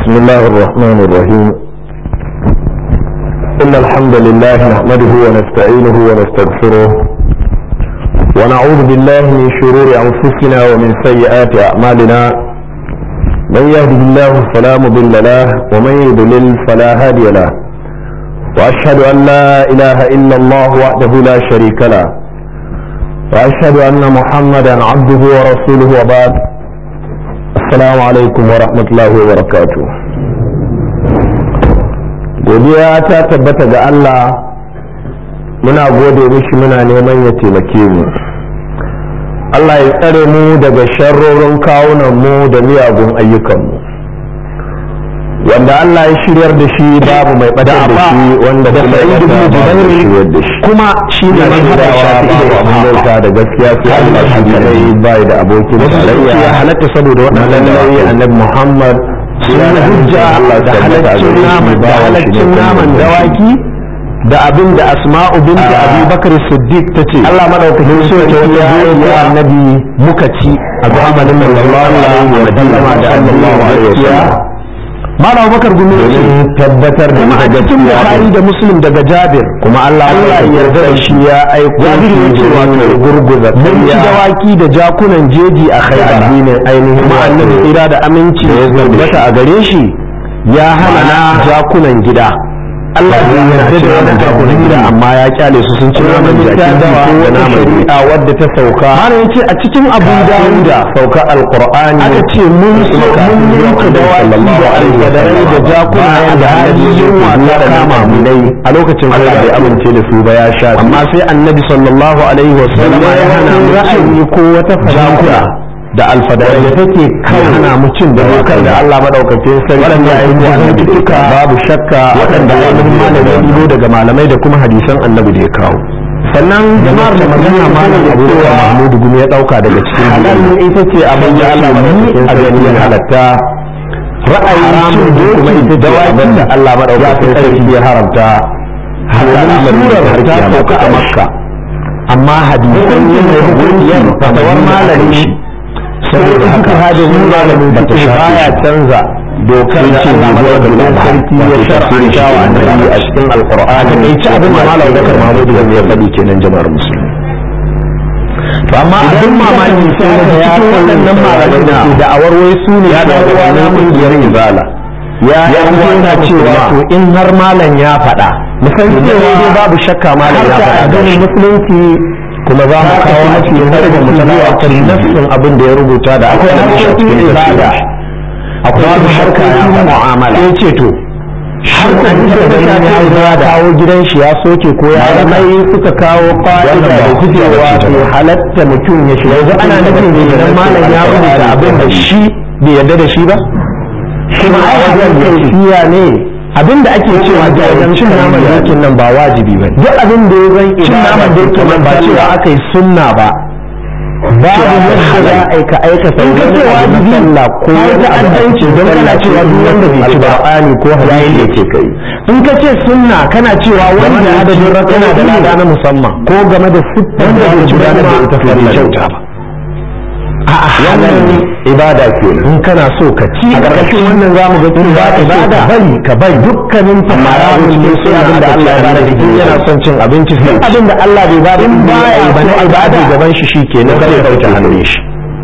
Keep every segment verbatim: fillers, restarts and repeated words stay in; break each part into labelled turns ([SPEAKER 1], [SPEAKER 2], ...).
[SPEAKER 1] بسم الله الرحمن الرحيم. إن الحمد لله نحمده ونستعينه ونستغفره ونعوذ بالله من شرور أنفسنا ومن سيئات أعمالنا. من يهده الله فلا مضل له ومن يضلل فلا هادي له، وأشهد أن لا إله إلا الله وحده لا شريك له، وأشهد أن محمدا عبده ورسوله. وبعد، السلام عليكم ورحمة الله وبركاته. godiya ta tabbata ga Allah, muna gode mishi, muna neman ya taimake mu. Allah ya tsare mu daga sharrorin kawunan mu da miyagun ayyukan mu. Wanda Allah ya shiryar da shi babu mai bada da shi, wanda kuma ya shiryar da shi kuma shi ne mai hadawa babu abin bauta da gaskiya sai Allah shi kadai bai da abokin tarayya. Ya halatta saboda wannan lallai annabi Muhammad sun hujja da halaccin naman da halaccin naman dawaki da abin da Asma'u binti Abi Bakar Siddiq tace Allah madaukakin so ta wata annabi muka ci a zamanin sallallahu alaihi wa sallam da sallallahu alaihi wa sallam. Malam Bakar Gumi ne tabbatar da kuma a cikin Bukhari da Muslim daga Jabir, kuma Allah ya yarda da shi ya aiko shi cewa to gurguza mun ci dawaki da jakunan jeji a kai addinin ainihin kuma annabi tsira da aminci ya tabbata a gare shi ya hana jakunan gida. Allah ya yarda da wannan jakunan gida amma ya kyale su sun ci naman jaki ko da naman shari'a wadda ta sauka. Har yace a cikin Abu Dawud sauka alqur'ani aka ce mun mun yanka dawaki da alfadarai da jakuna da hadiyin wata kama mu dai a lokacin Allah bai amince da su ba ya sha, amma sai Annabi sallallahu alaihi wasallam ya hana mu ra'ayi ko wata fahimta da alfadarai da take kai hana mu cin da wakar da Allah madaukakin sarki waɗanda ya yi annabi duka babu shakka waɗanda ainihin malamai biyo daga malamai da kuma hadisan annabi da ya kawo. Sannan jama'ar da magana malam Abu Mahmud Gumi ya dauka daga cikin halal ita ce abin da Allah madaukakin sarki ya halatta, ra'ayin cin kuma ita ce abin da Allah madaukakin sarki ya haramta. Halal surar ta sauka a Makka, amma hadisan yin hukuncin fatawar malami saboda haka hadin malamin da ta baya canza dokar da Allah madaukakin sarki ya shar'anta wa annabi a cikin alqur'ani ne. ci abin da malam Bakar Mahmud Gumi ya faɗi kenan jama'ar musulmi. To amma abin mamaki sai da cikin waɗannan malamai da da awarwai su ne ya dawo wannan kungiyar Izala ya yana cewa to in har malam ya faɗa musan cewa babu shakka malam ya faɗa ganin musulunci, kuma za mu kawo a cikin harkar mutalawatar nassin abin da ya rubuta da akwai da shi cikin ibada, akwai wani harka ya mu'amala ya ce to harkar da ya ya kawo gidan shi ya soke ko ya mai suka kawo fa'ida da gujewa to halatta mutum ya shiga. Yanzu ana nufin da idan malam ya rubuta abin da shi bai yarda da shi ba, kuma ai hakan kaifiya ne. Abin da ake cewa da wajen cin naman dokin nan ba wajibi ba, duk abin da ya zan cin naman dokin nan ba cewa aka yi sunna ba, babu yadda za a aika aikata wani wajibi sallah ko wani addanci don kana cewa duk wanda bai ci Qur'ani ko hadisi yake kai. In ka ce sunna kana cewa wanda adadin raka yana da lada na musamman ko game da siffar wanda bai ci ba da ita farilla kyauta ba. A'a wannan ibada kenan, in kana so ka ci a ƙarƙashin wannan zamu ga cewa ibada bari ka bari dukkanin tamarawi ne sai abin da Allah ya bada da yana son cin abinci sai abin da Allah bai bada in baya ba na ibada gaban shi shikenan sai ya dauke hannun shi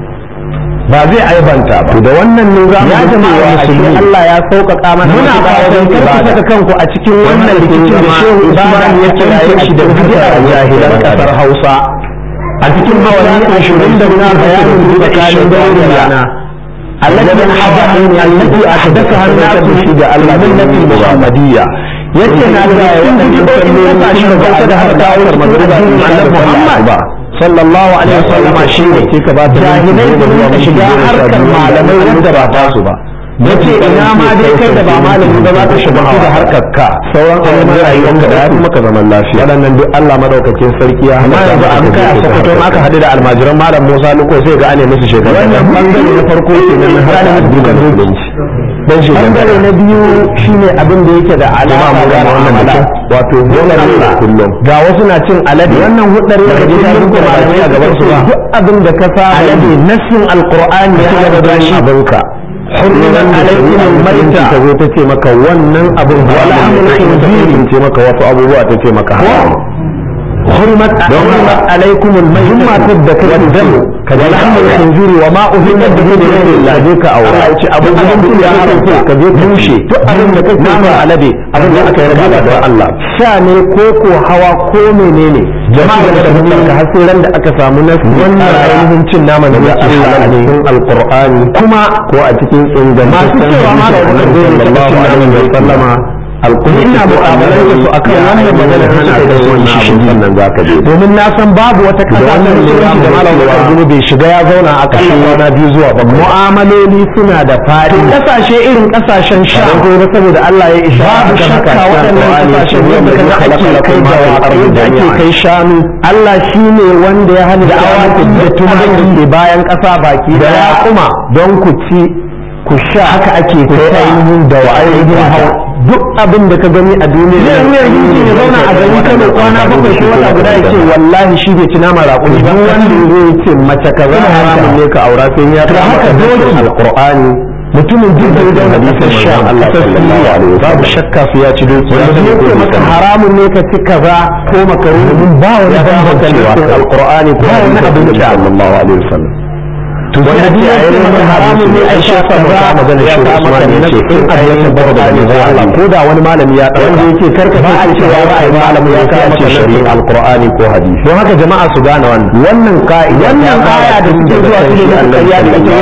[SPEAKER 1] ba zai aibanta ba. To da wannan ne zamu ga cewa musulmi Allah ya sauƙaƙa mana muna fatan kar ku saka kanku a cikin wannan rikicin da Shehu Usman ya kiraye shi da bid'a jahilan kasar Hausa a cikin mawani ashirin da na bayanin tsakanin dauri rana allati ahdatha allati ahdatha an-nasu fi da al-millati muhammadiyya yace na da wannan sunan ta shi da da har da aure magruba annabi Muhammad sallallahu alaihi wasallam shi ne ke ka ba ta jahilai da shiga harkar malamai wanda ba ta su ba. yace ina ma dai kai da ba malami ba za ka shiga da harkar ka sauran ayyukan rayuwarka da yafi maka zaman lafiya. Waɗannan duk Allah madaukakin sarki ya hana yanzu an kai a Sokoto aka hadu da almajiran malam Musa Luko sai ga ane musu shekaru. Wannan bangare na farko kenan na hada addinin musulunci. Dan shi bangare na biyu shine abin da yake da alama da wannan mutum wato wannan Allah kullum ga wasu na cin alade wannan hudar ya gaji ta rubuta malamai a gaban su ba duk abin da ka sa alade nassin alqur'ani ya ga da shi abinka hurrimat alaykum al-mayta ta zo ta ce maka wannan abin haramun ne ce maka wasu abubuwa ta ce maka haram hurrimat hurrimat alaykum al-mayta ma tadda dam kaza lahmul khinzir wa ma uhilla bihi li ghayrillah je ka aura Allah ya ce abin da ya haramta ka je tushe duk abin da kake so alade abin da aka yarda da Allah sha ne ko ko hawa ko menene jama'a da tabbata ka har sai ran da aka samu nasu wannan ainihin cin nama da Allah a cikin alqur'ani kuma ko a cikin inganta masu cewa ma da sallallahu alaihi wa sallama alqur'ani ina mu'amalar da su akan wannan magana hana da wannan abin sannan zaka je domin na san babu wata kasa da musulunci da malamu da bai shiga ya zauna a kan kwana biyu zuwa ba mu'amaloli suna da fadi kasashe irin kasashen sha ko saboda Allah ya isha babu shakka waɗannan kasashen yadda kaga ake kai da yadda ake kai shanu Allah shine wanda ya hana da awaki da tumaki ke bayan ƙasa baki da ya kuma don ku ci ku sha haka ake kai ainihin da ainihin hawa duk abin da ka gani a duniya ne ne ne zauna a gari Kano kwana bakwai ko wata guda ya ce wallahi shi bai ci nama raƙumi ba wanda zai ce mace kaza haramun ne ka aura sai ya ta haka doki alqur'ani mutumin duk da ya hadisin sha Allah sallallahu alaihi wasallam babu shakka su ya ci doki wanda ya ce maka haramun ne ka ci kaza ko makaruni mun ba wani bambanci alqur'ani ko wani abin da sallallahu alaihi wasallam to wani hadisi ya yi wani haramun ne ai shafa ba magana shi Usman ne ce in a yayin bar da ne Allah ko da wani malami ya dauka wanda yake karka ba a cewa ba ai malami ya kawo maka shari'a alqur'ani ko hadisi don haka jama'a su gane wannan wannan ka'ida wannan aya da suke zuwa su ne Allah ya yi ta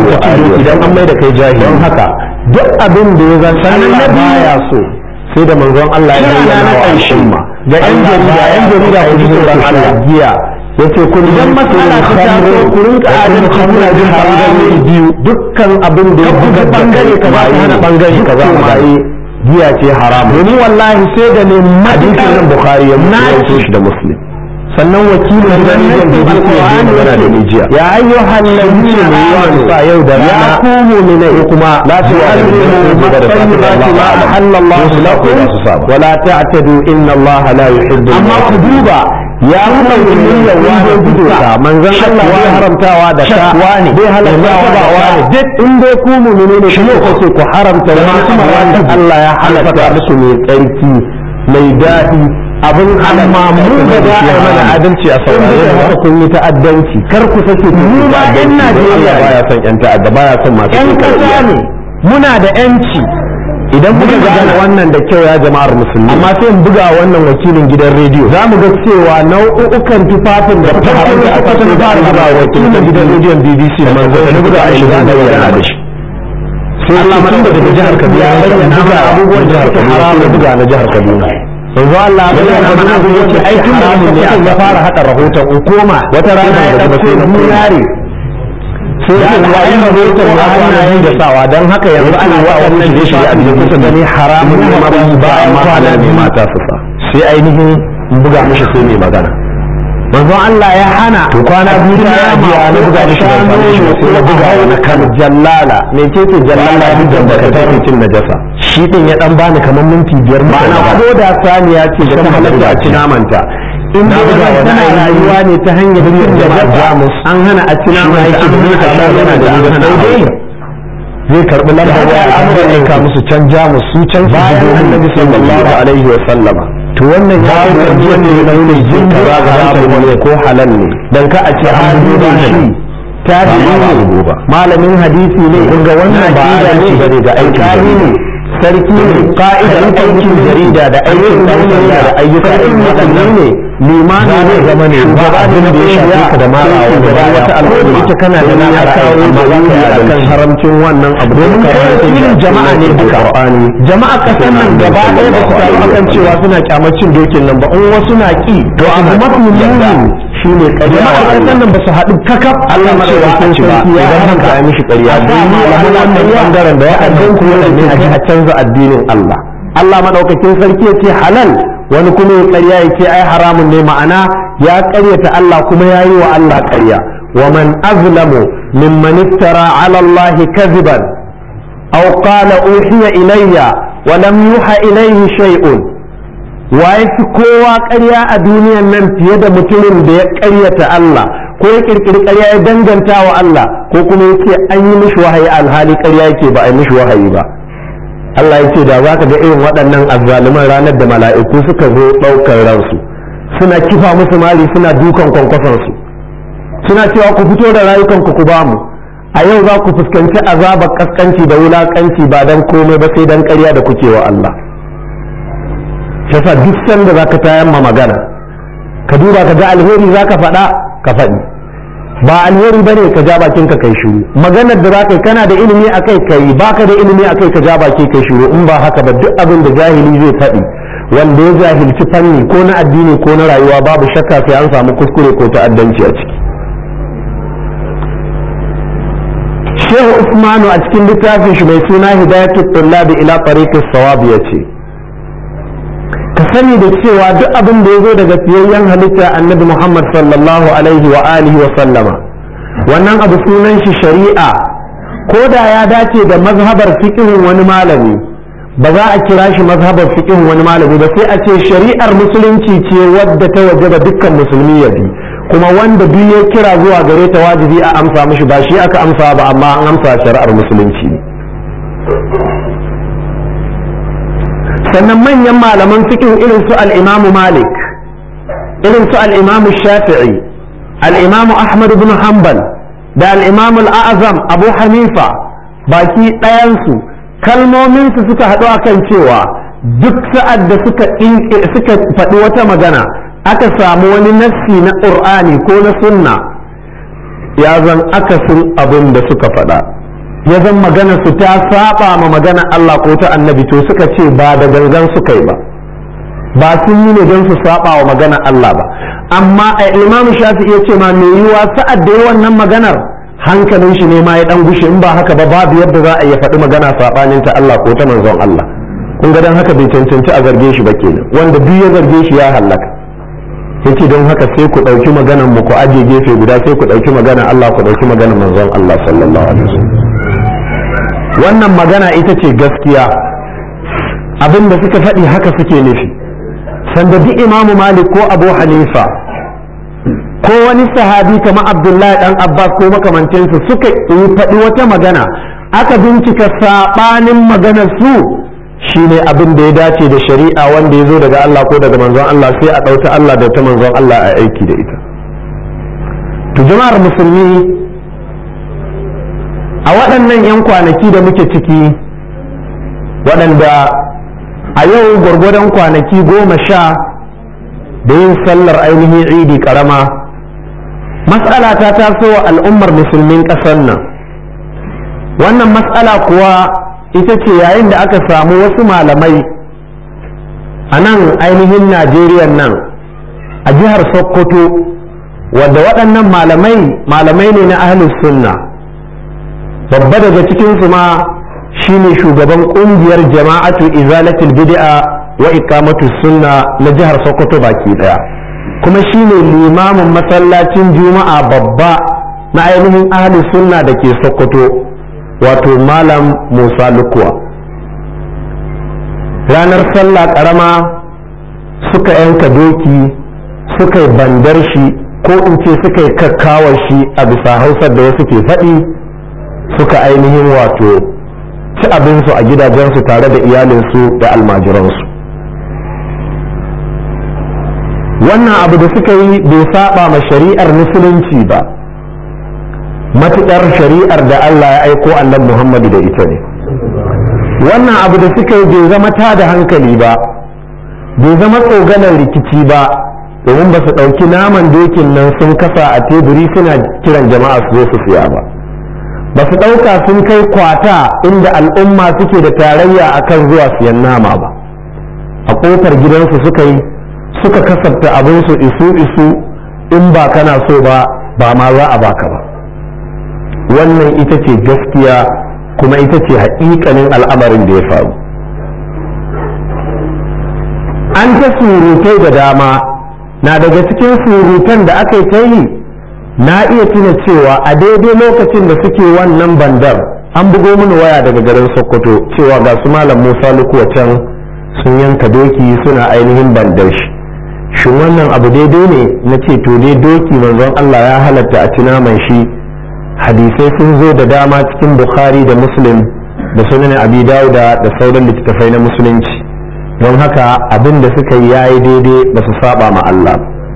[SPEAKER 1] idan an mai da kai jahili don haka duk abin da ya zan sanin nabi ya so sai da manzon Allah ya yi na ƙarshen ma ga yan jarida yan jarida ku ji tsoron Allah giya yace kun idan masala ta taso ku rinka adalci kuna jin bangare biyu dukkan abin da ya buga bangare ka ba hana bangare ka za mu yi giya ce haram domin wallahi sai da ne hadisin nan Bukhari ya mutu shi da Muslim sannan wakilin gidan da Qur'ani yana da nijiya ya ayyuhal ladina amanu fa yau da rana ya kumu min kuma la tu'allimu ma halallahu lakum wa la ta'tadu inna Allah la yuhibbu amma ku duba ya kuma niyyar wani gudoka manzon Allah ya haramtawa da shakwa ne bai halartawa da wani duk in dai ku mu'mini ne shi ko ce ku haramta wani wanda Allah ya halatta musu mai tsarki mai daɗi abin amma mu da za a mana adalci a saurare da kun yi ta'addanci kar ku sake ku mu ma yan Najeriya baya son yan ta'adda baya son masu yan kasa ne muna da yanci idan muka gane wannan da kyau ya jama'ar musulmi amma sai mu buga wannan wakilin gidan rediyo za mu ga cewa nau'ukan tufafin da ta haramta a kasar ba da wakilin gidan rediyon B B C da manzo da buga a shiga da yana da shi sai Allah mutum da daga jihar Kaduna ya bayyana buga abubuwan jihar Kaduna ya buga na jihar Kaduna yanzu Allah ya bayyana mana abubuwan da aikin da ne ya fara hada rahoton hukuma wata rana ya dauko yare sai ya wa yin rahoton ya hannayen da sawa don haka yanzu ana wa wannan da shi a cikin kusa da ni haramun ne ma ba amma halal ne mata su sa sai ainihin buga mishi sai mai magana manzo Allah ya hana to kwana biyu ta ya biya na buga mishi da sai ya buga na kan jallala me ce ce jallala duk da ka tafi cin najasa shi din ya dan bani kamar minti biyar ma'ana ko da saniya ce da ta halatta ci namanta in da tana rayuwa ne ta hanyar yin da jamus an hana a ci nama yake da ta yana da hana zai karbi lambar waya an aika musu can jamus su can su bayan annabi sallallahu alaihi wa sallama to wannan ya yi wanda ya nuna jin da ga haram ne ko halal ne dan ka a ce an duba shi tabi'i malamin hadisi ne kun ga wannan ba ne ga aiki ne sarki ne ka'idar aikin jarida da aikin dan sanda da ayyuka irin waɗannan ne limani ne zama ne ba abin da ya shafe ka da mara wa wata al'umma ita kana da naka kawo amma za ka yi kan haramcin wannan abu domin kai jama'a ne duka Qur'ani jama'a kasan nan gaba ɗaya da su taru akan cewa suna kyamacin dokin nan ba in wasu na ki to abu mafi muni shi ne ƙarya jama'a kasan nan ba su haɗu kakaf Allah cewa sun ci ba idan haka ya mishi ƙarya don malamin wannan bangaren da ya addan ku ne a ji a canza addinin Allah Allah madaukakin sarki ya ce halal wani kuma ya ƙarya ya ce ai haramun ne ma'ana ya ƙaryata Allah kuma ya yi wa Allah ƙarya wa man azlamu mimman iftara ala Allah kadhiban aw qala uhiya ilayya wa lam yuha ilayhi shay'un wa yafi kowa ƙarya a duniyan nan fiye da mutumin da ya ƙaryata Allah ko ya kirkiri ƙarya ya danganta wa Allah ko kuma ya ce an yi mishi wahayi alhali ƙarya yake ba a yi mishi wahayi ba. Allah ya ce da za ka ga irin waɗannan azzaluman ranar da mala'iku suka zo ɗaukar ransu suna kifa musu mali suna dukan kwankwasonsu suna cewa ku fito da rayukanku ku bamu, a yau za ku fuskanci azabar kaskanci da wulakanci ba dan komai ba sai dan ƙarya da kuke wa Allah. Shasa duk sanda za ka tayamma magana ka duba ka ga alheri za ka faɗa ka faɗi, ba alheri bane ka ja bakin ka kai shiru. Maganar da za ka yi kana da ilimi akai kai, baka da ilimi akai ka ja baki kai shiru. In ba haka ba duk abin da jahili zai faɗi wanda ya jahilci fanni ko na addini ko na rayuwa babu shakka sai an samu kuskure ko ta'addanci a ciki. Shehu Usmanu a cikin littafin shi mai suna Hidayatul Tullabi ila Tariqis Sawab yace ka sani da cewa duk abin da ya zo daga fiyayyen halitta Annabi Muhammad sallallahu alaihi wa alihi wa sallama wannan abu sunan shi shari'a, ko da ya dace da mazhabar fiqhin wani malami ba za a kira shi mazhabar fiqhin wani malami ba, sai a ce shari'ar musulunci ce wadda ta wajaba dukkan musulmi ya bi, kuma wanda duk ya kira zuwa gare ta wajibi a amsa mishi, ba shi aka amsa ba amma an amsa shari'ar musulunci. Sannan manyan malaman fiqh irin su al-Imam Malik, irin su al-Imam Shafi'i, al-Imam Ahmad ibn Hanbal da al-Imam al-A'zam Abu Hanifa baki ɗayan su kalmomin su suka haɗu akan cewa duk sa'ad da suka suka faɗi wata magana aka samu wani nassi na ƙur'ani ko na sunna ya zan akasin abin da suka faɗa, ya zan magana su ta saba ma magana Allah ko ta annabi, to suka ce ba da gangan suka yi ba, ba sun yi ne don su saba wa magana Allah ba. Amma a Imam Shafi'i ya ce ma mai yiwa sa'ad da ya wannan maganar hankalin shi ne ma ya dan gushe, in ba haka ba babu yadda za a iya faɗi magana saɓanin ta Allah ko ta manzon Allah. Kun ga dan haka bai cancanci a zarge shi ba kenan, wanda duk ya zarge shi ya hallaka. Yace don haka sai ku ɗauki maganar mu ku aje gefe guda, sai ku ɗauki maganar Allah ku ɗauki maganar manzon Allah sallallahu alaihi wasallam. Wannan magana ita ce gaskiya, abin da suka faɗi haka suke nufi. Sanda duk Imamu Malik ko Abu Hanifa ko wani sahabi kamar Abdullahi dan Abbas ko makamancinsu suka yi faɗi wata magana aka bincika saɓanin maganar su, shine abin da ya dace da shari'a wanda ya zo daga Allah ko daga manzon Allah, sai a ɗauta Allah da ta manzon Allah a aiki da ita. To jama'ar musulmi, a waɗannan 'yan kwanaki da muke ciki waɗanda a yau gwargwadon kwanaki goma sha da yin sallar ainihin idi ƙarama, mas'ala ta taso wa al'ummar musulmin ƙasar nan. Wannan mas'ala kuwa ita ce yayin da aka samu wasu malamai a nan ainihin Najeriya nan a jihar Sokoto, wadda waɗannan malamai malamai ne na ahlus sunna. Babba daga cikinsu ma shine shugaban ƙungiyar jama'atu izalatul bid'a wa iqamatus sunna na jihar Sokoto baki daya, kuma shine limamin masallacin juma'a babba na ainihin ahlus sunna da ke Sokoto, wato malam Musa Lukuwa. Ranar sallah karama suka yanka doki, suka yi bandar shi ko in ce suka yi kakkawar shi a bisa hausar da wasu ke faɗi, suka ainihin wato ci abinsu a gidajensu tare da iyalinsu da almajiransu. Wannan abu da suka yi bai saba ma shari'ar musulunci ba, matuƙar shari'ar da Allah ya aiko annabi Muhammadu da ita ne. Wannan abu da suka yi bai zama ta da hankali ba, bai zama tsoganar rikici ba, domin ba su ɗauki naman dokin nan sun kasa a teburi suna kiran jama'a su zo su siya ba. Ba su ɗauka sun kai kwata inda al'umma suke da tarayya akan zuwa siyan nama ba. A ƙofar gidansu suka yi suka kasafta abinsu isu isu, in ba kana so ba ba ma za a baka ba. Wannan ita ce gaskiya kuma ita ce haƙiƙanin al'amarin da ya faru. An ta surutai da dama, na daga cikin surutan da aka yi ta yi na iya tuna cewa a daidai lokacin da suke wannan bandar an bugo mini waya daga garin Sokoto cewa ga su malam Musa Lukuwa can sun yanka doki suna ainihin bandar shi. shin wannan abu daidai ne? na ce to dai doki manzon Allah ya halatta a ci naman shi, hadisai sun zo da dama cikin Bukhari da Muslim da sunan Abi Dawuda da sauran littattafai na musulunci, don haka abin da suka yi yayi daidai, ba su saba ma Allah.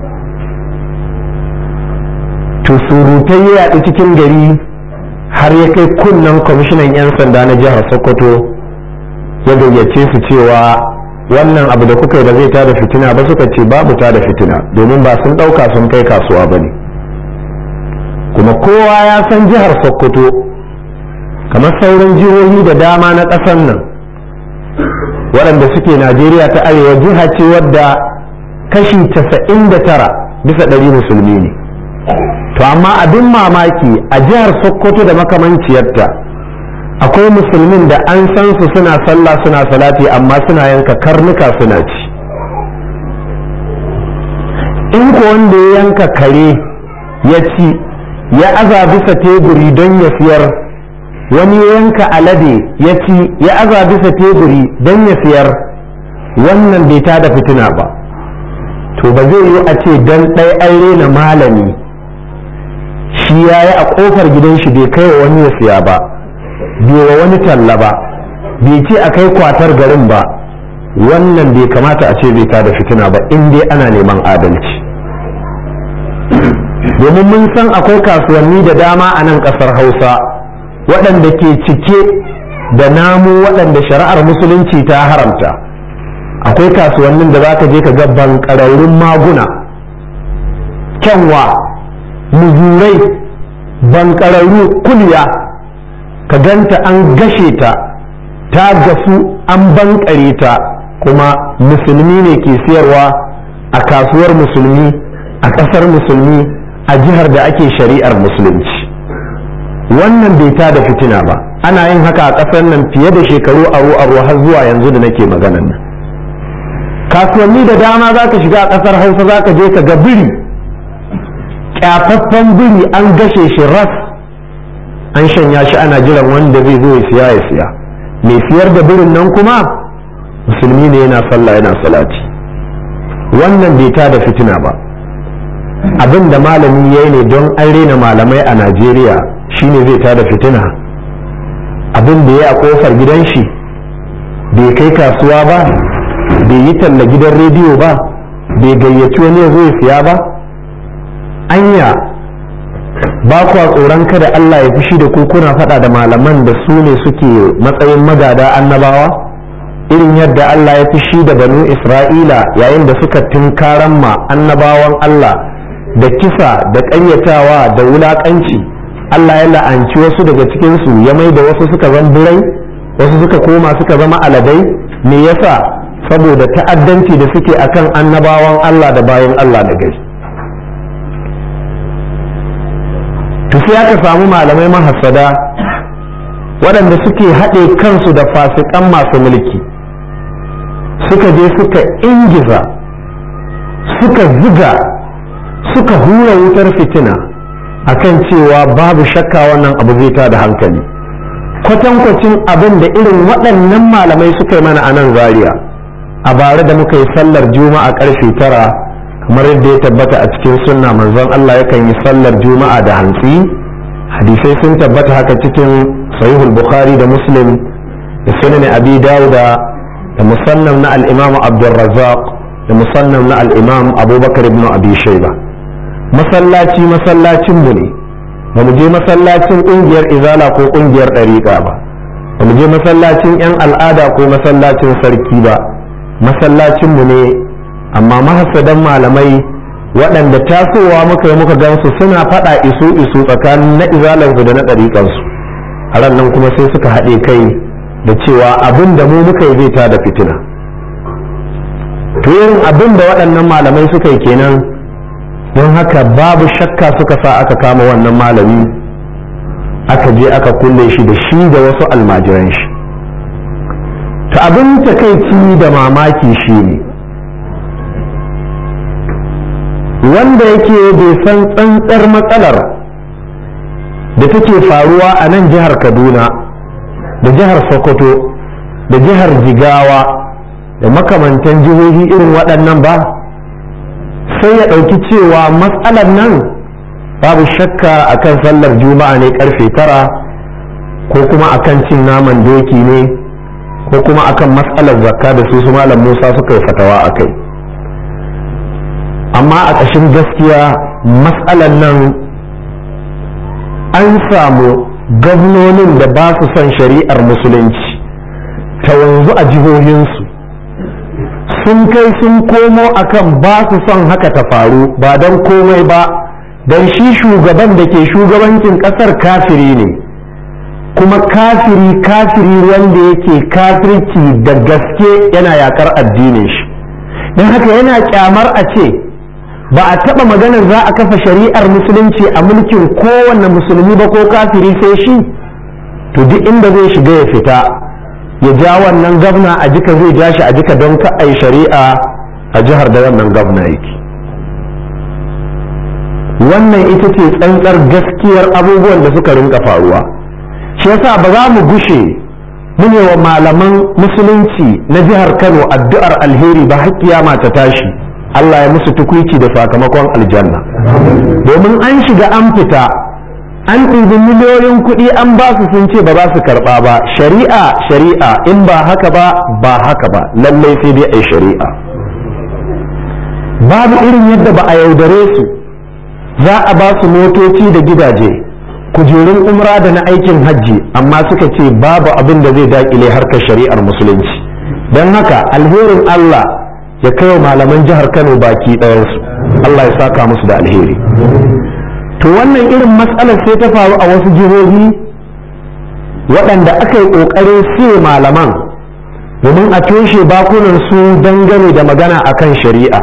[SPEAKER 1] To surutai ya yaɗu cikin gari har ya kai kunnen kwamishinan 'yan sanda na jihar Sokoto ya gayyace su cewa wannan abu da kuka yi da zai tada fitina ba. Suka ce babu tada fitina, domin ba sun ɗauka sun kai kasuwa ba ne. kuma kowa ya san jihar Sokoto kamar sauran jihohi da dama na ƙasar nan waɗanda suke Najeriya ta arewa, jiha ce wadda kashi casa'in da tara bisa ɗari musulmi ne. To amma abin mamaki a jihar Sokoto da makamanciyarta akwai musulmin da an san su suna sallah suna salati amma suna yanka karnuka suna ci. In ko wanda ya yanka kare ya ci ya aza bisa teburi don ya siyar, wani ya yanka alade ya ci ya aza bisa teburi don ya siyar, wannan bai tada fitina ba. To ba zai yi a ce don ɗai an rena malami shi ya yi a ƙofar gidan shi bai kai wa wani ya siya ba, bai wa wani talla ba, bai ce a kai kwatar garin ba, wannan bai kamata a ce bai tada fitina ba in dai ana neman adalci. Domin mun san akwai kasuwanni da dama a nan ƙasar Hausa waɗanda ke cike da namu waɗanda shari'ar musulunci ta haramta. Akwai kasuwannin da za ka je ka ga banƙararrun maguna, kyanwa, muzurai, banƙararru, kulya, ka ganta an gashe ta ta gasu an banƙare ta, kuma musulmi ne ke siyarwa a kasuwar musulmi a ƙasar musulmi a jihar da ake shari'ar musulunci. Wannan bai ta da fitina ba, ana yin haka a ƙasar nan fiye da shekaru aro aro har zuwa yanzu da nake maganan nan. Kasuwanni da dama za ka shiga a ƙasar Hausa za ka je ka ga biri, ƙyafaffen biri an gashe shi ras an shanya shi ana jiran wanda zai zo ya siya ya siya. Mai siyar da birin nan kuma musulmi ne yana sallah yana salati. Wannan bai ta da fitina ba. Abin da malami ya yi ne don an rena malamai a Najeriya shine zai tada fitina. Abin da ya a kofar gidan shi bai kai kasuwa ba, bai yi talla gidan rediyo ba, bai gayyaci wani ya zo ya siya ba. Anya ba kwa tsoron kada Allah ya fushi da ku kuna faɗa da malaman da su ne suke matsayin magada annabawa, irin yadda Allah ya fushi da banu Isra'ila yayin da suka tunkaran ma annabawan Allah da kisa da ƙaryatawa da wulaƙanci. Allah ya la'anci wasu daga cikinsu ya mai da wasu suka zama birai, wasu suka koma suka zama aladai. Me yasa? Saboda ta'addanci da suke akan annabawan Allah da bayan Allah da gai. To sai aka samu malamai mahassada waɗanda suke haɗe kansu da fasikan masu mulki, suka je suka ingiza, suka ziga, suka hura wutar fitina akan cewa babu shakka wannan abu zai ta da hankali, kwatankwacin abin da irin waɗannan malamai suka yi mana a nan Zaria a bare da muka yi sallar juma'a karfe tara, kamar yadda ya tabbata a cikin sunna manzon Allah yakan yi sallar juma'a da hantsi. Hadisai sun tabbata haka cikin sahihul Bukhari da Muslim da sunan Abi Dawuda da musannaf na al-Imam Abdurrazzaq da musannaf na al-Imam Abubakar ibn Abi Shayba. Masallaci masallacin mu ne, ba mu je masallacin ƙungiyar izala ko ƙungiyar ɗariƙa ba, ba mu je masallacin 'yan al'ada ko masallacin sarki ba, masallacin mu ne. Amma mahassadan malamai waɗanda tasowa muka yi muka gansu suna faɗa isu isu tsakanin na izalarsu da na ɗariƙansu, a ran nan kuma sai suka haɗe kai da cewa abin da mu muka yi zai ta da fitina. To irin abin da waɗannan malamai suka yi kenan, don haka babu shakka suka sa aka kama wannan malami aka je aka kulle shi da shi da wasu almajiran shi. To abin takaici da mamaki shi ne wanda yake bai san tsantsar matsalar da take faruwa a nan jihar Kaduna da jihar Sokoto da jihar Jigawa da makamantan jihohi irin waɗannan ba, sai ya ɗauki cewa matsalar nan babu shakka akan sallar juma'a ne karfe tara ko kuma akan cin naman doki ne ko kuma akan matsalar zakka da su su malam Musa suka yi fatawa a kai. Amma a ƙashin gaskiya matsalar nan an samu gwamnonin da ba su son shari'ar musulunci ta wanzu a jihohinsu sun kai sun komo akan ba su son haka ta faru ba don komai ba don shi shugaban da ke shugabancin ƙasar kafiri ne, kuma kafiri kafiri wanda yake kafirci da gaske yana yakar addinin shi, don haka yana kyamar a ce ba a taɓa maganar za a kafa shari'ar musulunci a mulkin kowanne musulmi ba ko kafiri sai shi. To duk inda zai shiga ya fita ya ja wannan gwamna a jika zai ja shi a jika don ka ai shari'a a jihar da wannan gwamna yake. Wannan ita ce tsantsar gaskiyar abubuwan da suka rinka faruwa. Shi yasa ba za mu gushe mu ne wa malaman musulunci na jihar Kano addu'ar alheri ba har kiyama ta tashi Allah ya musu tukuici da sakamakon aljanna, domin an shiga an fita an ɗibi miliyoyin kuɗi an ba su sun ce ba za su karɓa ba. Shari'a shari'a in ba haka ba ba haka ba, lallai sai dai ai shari'a. Babu irin yadda ba a yaudare su za a ba su motoci da gidaje, kujerun umra da na aikin hajji, amma suka ce babu abin da zai daƙile harkar shari'ar musulunci. Don haka alherin Allah ya kai wa malaman jihar Kano baki ɗayansu, Allah ya saka musu da alheri. To wannan irin matsalar sai ta faru a wasu jihohi waɗanda aka yi ƙoƙarin siye malaman domin a toshe bakunan su dangane da magana akan shari'a.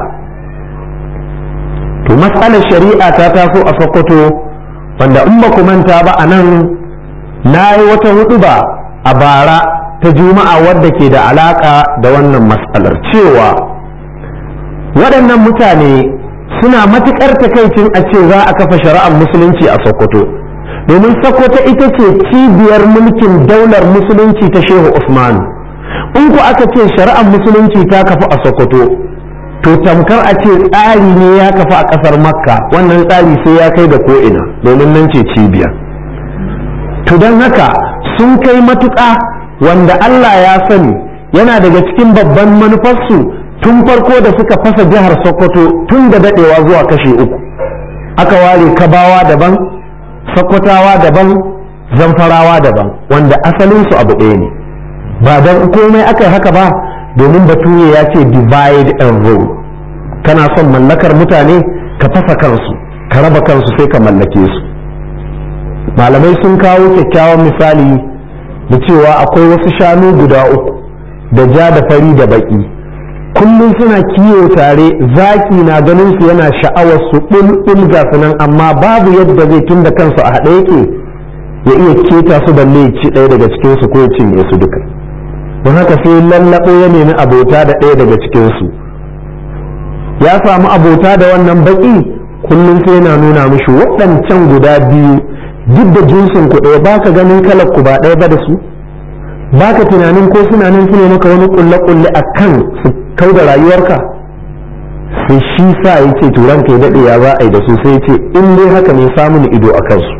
[SPEAKER 1] To matsalar shari'a ta taso a Sokoto, wanda in ba ku manta ba a nan na yi wata huɗuba a bara ta juma'a wadda ke da alaƙa da wannan matsalar, cewa waɗannan mutane suna matuƙar takaicin a ce za a kafa shari'ar musulunci a Sokoto, domin Sokoto ita ce cibiyar mulkin daular musulunci ta Shehu Usman. In ku aka ce shari'ar musulunci ta kafa a Sokoto, to tamkar a ce tsari ne ya kafa a ƙasar Makka, wannan tsari sai ya kai da ko'ina domin nan ce cibiya. To don haka sun kai matuƙa wanda Allah ya sani yana daga cikin babban manufarsu tun farko da suka fasa jihar Sokoto tun da dadewa zuwa kashe uku, aka ware Kabawa daban, Sokotawa daban, Zamfarawa daban, wanda asalinsu abu ɗaya ne. Ba don komai aka yi haka ba, domin bature ya ce divide and rule. Kana son mallakar mutane ka fasa kansu, ka raba kansu sai ka mallake su. Malamai sun kawo kyakkyawan misali da cewa akwai wasu shanu guda uku da ja da fari da baki, kullum suna kiwo tare, zaki na ganin su yana sha'awar su bulbul ga sunan, amma babu yadda zai tunda kansu a haɗe yake ya iya keta su balle ci ɗaya daga cikin su ko ya cinye su duka. Don haka sai lallaɓo ya nemi abota da ɗaya daga cikin su, ya samu abota da wannan baki, kullum sai yana nuna mishi waɗancan guda biyu duk da jinsin ku ɗaya, baka ganin kalar ku ba ɗaya ba da su, baka tunanin ko suna nan su ne maka wani kulle-kulle a kan su kau da rayuwarka. Sai shi sa ya ce turan ka ya daɗe ya za a yi da su, sai ce in dai haka ne samun ido a kansu.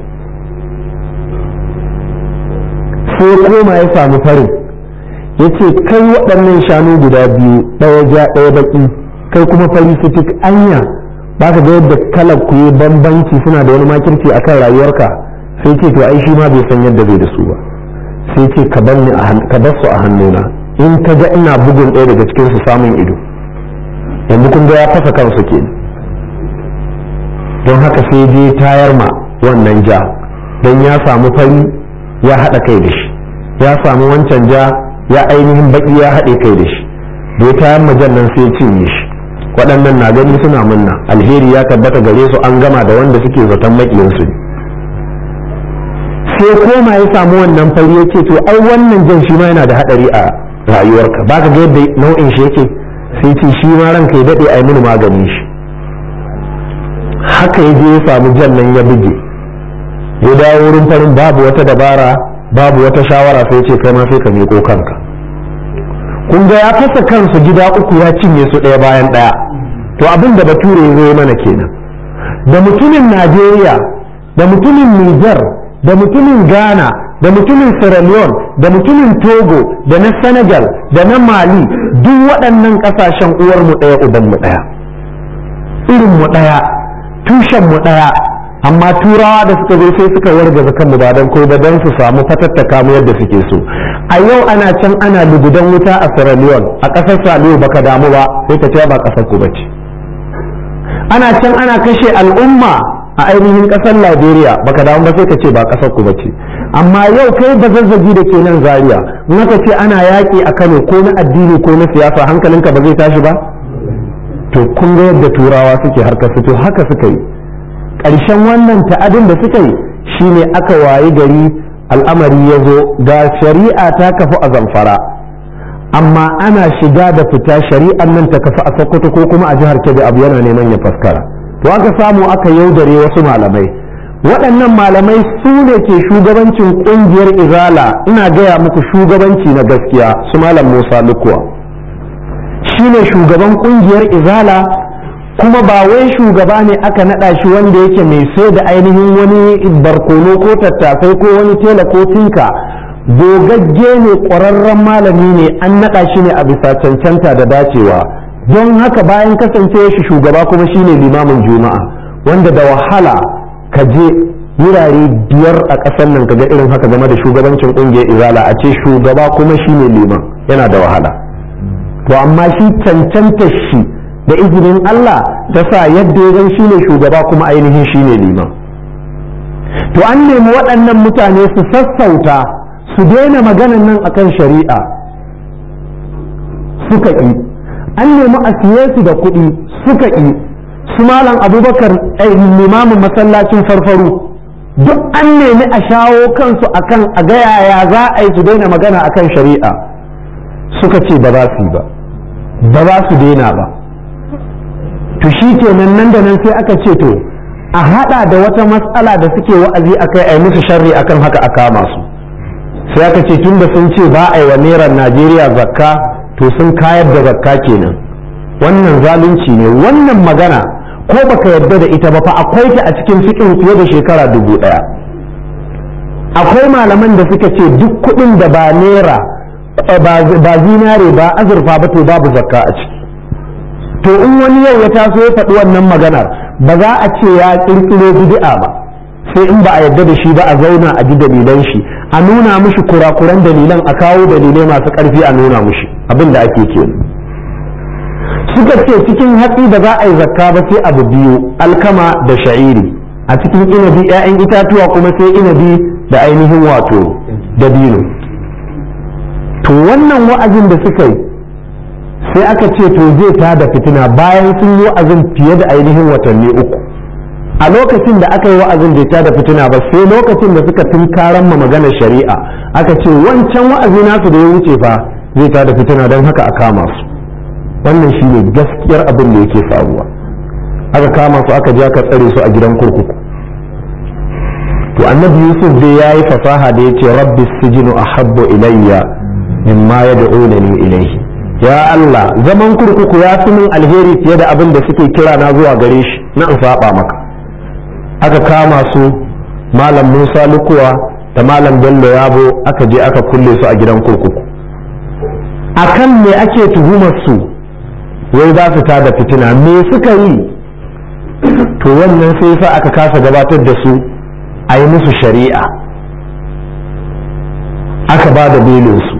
[SPEAKER 1] Sai koma ya samu farin ya ce kai waɗannan shanu guda biyu, ɗaya ja ɗaya baƙi, kai kuma fari fitik, anya baka ga yadda kalar ku yi bambanci, suna da wani makirci akan rayuwarka. Sai ce to ai shi ma bai san yadda zai da su ba. Sai ce ka bar ni ka bar su a hannuna, in ka ga ina bugun ɗaya daga cikin su samun ido. Yanzu kun ga ya fasa kansu ke. Don haka sai je tayar ma wannan ja, don ya samu fari ya haɗa kai da shi, ya samu wancan ja ya ainihin baki ya haɗe kai da shi, da ya tayar ma jan nan sai ya cinye shi. Waɗannan na gani suna munna, alheri ya tabbata gare su, an gama da wanda suke zaton maƙiyansu ne. Sai koma ya samu wannan fari ya ce to ai wannan jan shi ma yana da hadari a rayuwarka, baka ga yadda nau'in shi yake. Sai ce shi ma ranka ya dade ai mini maganin shi. Haka ya je ya samu jan nan ya buge, ya dawo wurin farin, babu wata dabara babu wata shawara, sai ce kai ma sai ka miƙo kanka. Kun ga ya fasa kansu gida uku ya cinye su ɗaya bayan ɗaya. to abin da bature ya zo mana kenan da mutumin Najeriya da mutumin Niger da mutumin Ghana da mutumin Sierra Leone da mutumin Togo da na Senegal da na Mali duk waɗannan ƙasashen uwar mu ɗaya uban mu ɗaya irin mu ɗaya tushen mu ɗaya amma turawa da suka zo sai suka wargaza kanmu ba don ko ba don su samu fatattaka mu yadda suke so a yau ana can ana lugudan wuta a Sierra Leone a ƙasar Saliyo baka damu ba sai ka ce ba ƙasar ku bace ana can ana kashe al'umma a ainihin ƙasar Liberia baka damu ba sai ka ce ba ƙasar ku bace amma yau kai ba zazzaji da ke nan Zaria in aka ce ana yaƙi a Kano ko na addini ko na siyasa hankalinka ba zai tashi ba to kun ga yadda turawa suke harkar su to haka suka yi ƙarshen wannan ta'adin da suka yi shine aka wayi gari al'amari ya zo ga shari'a ta kafu a Zamfara amma ana shiga da fita shari'an nan ta kafu a Sokoto ko kuma a jihar Kebbi abu yana neman ya faskara to aka samu aka yaudare wasu malamai waɗannan malamai su ne ke shugabancin ƙungiyar Izala ina gaya muku shugabanci na gaskiya su malam Musa Lukuwa shine shugaban ƙungiyar Izala kuma ba wai shugaba ne aka naɗa shi wanda yake mai sai da ainihin wani barkono ko tattasai ko wani tela ko tinka gogagge ne ƙwararren malami ne an naɗa shi ne a bisa cancanta da dacewa don haka bayan kasance shi shugaba kuma shine limamin juma'a wanda da wahala ka je wurare biyar a ƙasar nan ka ga irin haka game da shugabancin ƙungiyar izala a ce shugaba kuma shine liman yana da wahala to amma shi cancanta shi da izinin Allah ta sa yadda ya shi ne shugaba kuma ainihin shi ne liman to an nemi waɗannan mutane su sassauta su daina maganan nan akan shari'a suka ƙi an nemi a siye su da kuɗi suka ƙi su malam abubakar limamin masallacin farfaru duk an nemi a shawo kansu akan a ga yaya za a yi su daina magana akan shari'a suka ce ba za su yi ba ba za su daina ba to shi kenan nan da nan sai aka ce to a hada da wata matsala da suke wa'azi akai ai musu sharri akan haka a kama su sai aka ce tunda sun ce ba a yi wa naira Najeriya zakka to sun kayar da zakka kenan wannan zalunci ne wannan magana ko baka yarda da ita ba fa akwai ta a cikin fiqh fiye da shekara dubu daya akwai malaman da suka ce duk kuɗin da ba naira ba zinare ba azurfa ba to babu zakka a ciki to in wani yau ya taso ya faɗi wannan maganar ba za a ce ya ƙirƙiro bid'a ba sai in ba a yarda da shi ba a zauna a ji dalilan shi a nuna mishi kurakuran dalilan a kawo dalilai masu ƙarfi a nuna mishi abin da ake ke suka ce cikin hatsi da za a yi zakka ba sai abu biyu alkama da sha'iri a cikin inabi 'ya'yan itatuwa kuma sai inabi da ainihin wato dabino to wannan wa'azin da suka yi sai aka ce to zai ta da fitina bayan sun yi wa'azin fiye da ainihin watanni uku a lokacin da aka yi wa'azin bai ta da fitina ba sai lokacin da suka tunkaran ma maganar shari'a aka ce wancan wa'azi nasu da ya wuce fa zai ta da fitina don haka a kama su wannan shine gaskiyar abin da yake faruwa aka kama su aka je aka tsare su a gidan kurkuku to annabi yusuf dai yayi fasaha da yace rabbi sijinu ahabbu ilayya mimma yad'unani ilayhi ya Allah zaman kurkuku ya fi min alheri fiye da abin da suke kira na zuwa gare shi na in saba maka aka kama su malam Musa Lukuwa da malam Bello Yabo aka je aka kulle su a gidan kurkuku akan me ake tuhumar su wai za su tada fitina me suka yi to wannan sai sa aka kasa gabatar da su a yi musu shari'a aka ba da belinsu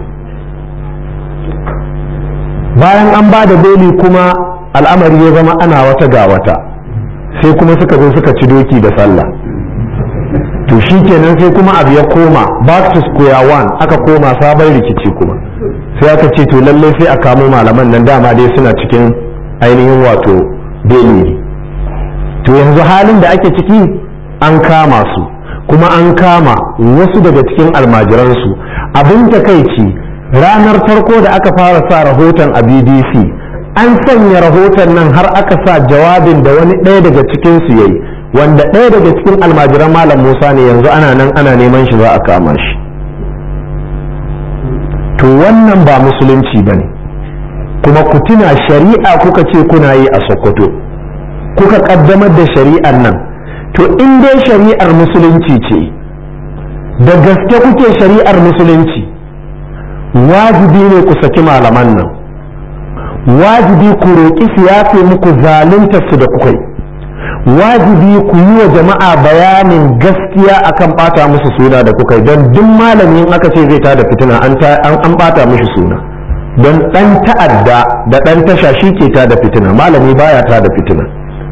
[SPEAKER 1] bayan an ba da beli kuma al'amari ya zama ana wata ga wata sai kuma suka zo suka ci doki da sallah to shi kenan sai kuma abu ya koma back to square one aka koma sabon rikici kuma sai aka ce to lalle sai a kamo malaman nan dama dai suna cikin ainihin wato beli to yanzu halin da ake ciki an kama su kuma an kama wasu daga cikin almajiransu abin takaici ranar farko da aka fara sa rahoton a B B C an sanya rahoton nan har aka sa jawabin da wani ɗaya daga cikin su yayi wanda ɗaya daga cikin almajiran malam Musa ne yanzu ana nan ana neman shi za a kama shi to wannan ba musulunci bane kuma ku tuna shari'a kuka ce kuna yi a Sokoto kuka kaddamar da shari'ar nan, to in dai shari'ar musulunci ce da gaske kuke shari'ar musulunci, wajibi ne ku saki malaman nan, wajibi ku roƙi su yafe muku zaluntar su da kuka yi, wajibi ku yi wa jama'a bayanin gaskiya akan ɓata musu suna da kuka yi, don duk malamin aka ce zai tada fitina an an ɓata mishi suna, don ɗan ta'adda da ɗan tasha shi ke tada fitina, malami baya tada fitina.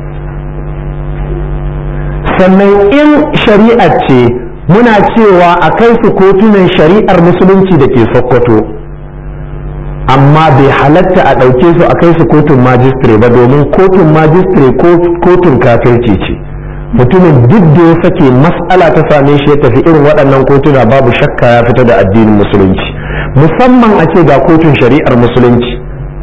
[SPEAKER 1] Sannan in shari'ar ce muna cewa a kai su kotunan shari'ar musulunci da ke Sokoto, amma bai halatta a ɗauke su a kai su kotun majistire ba, domin kotun majistire ko kotun kafirci ce. Mutumin duk da ya sake mas'ala ta same shi ya tafi irin waɗannan kotuna, babu shakka ya fita da addinin musulunci, musamman a ce ga kotun shari'ar musulunci.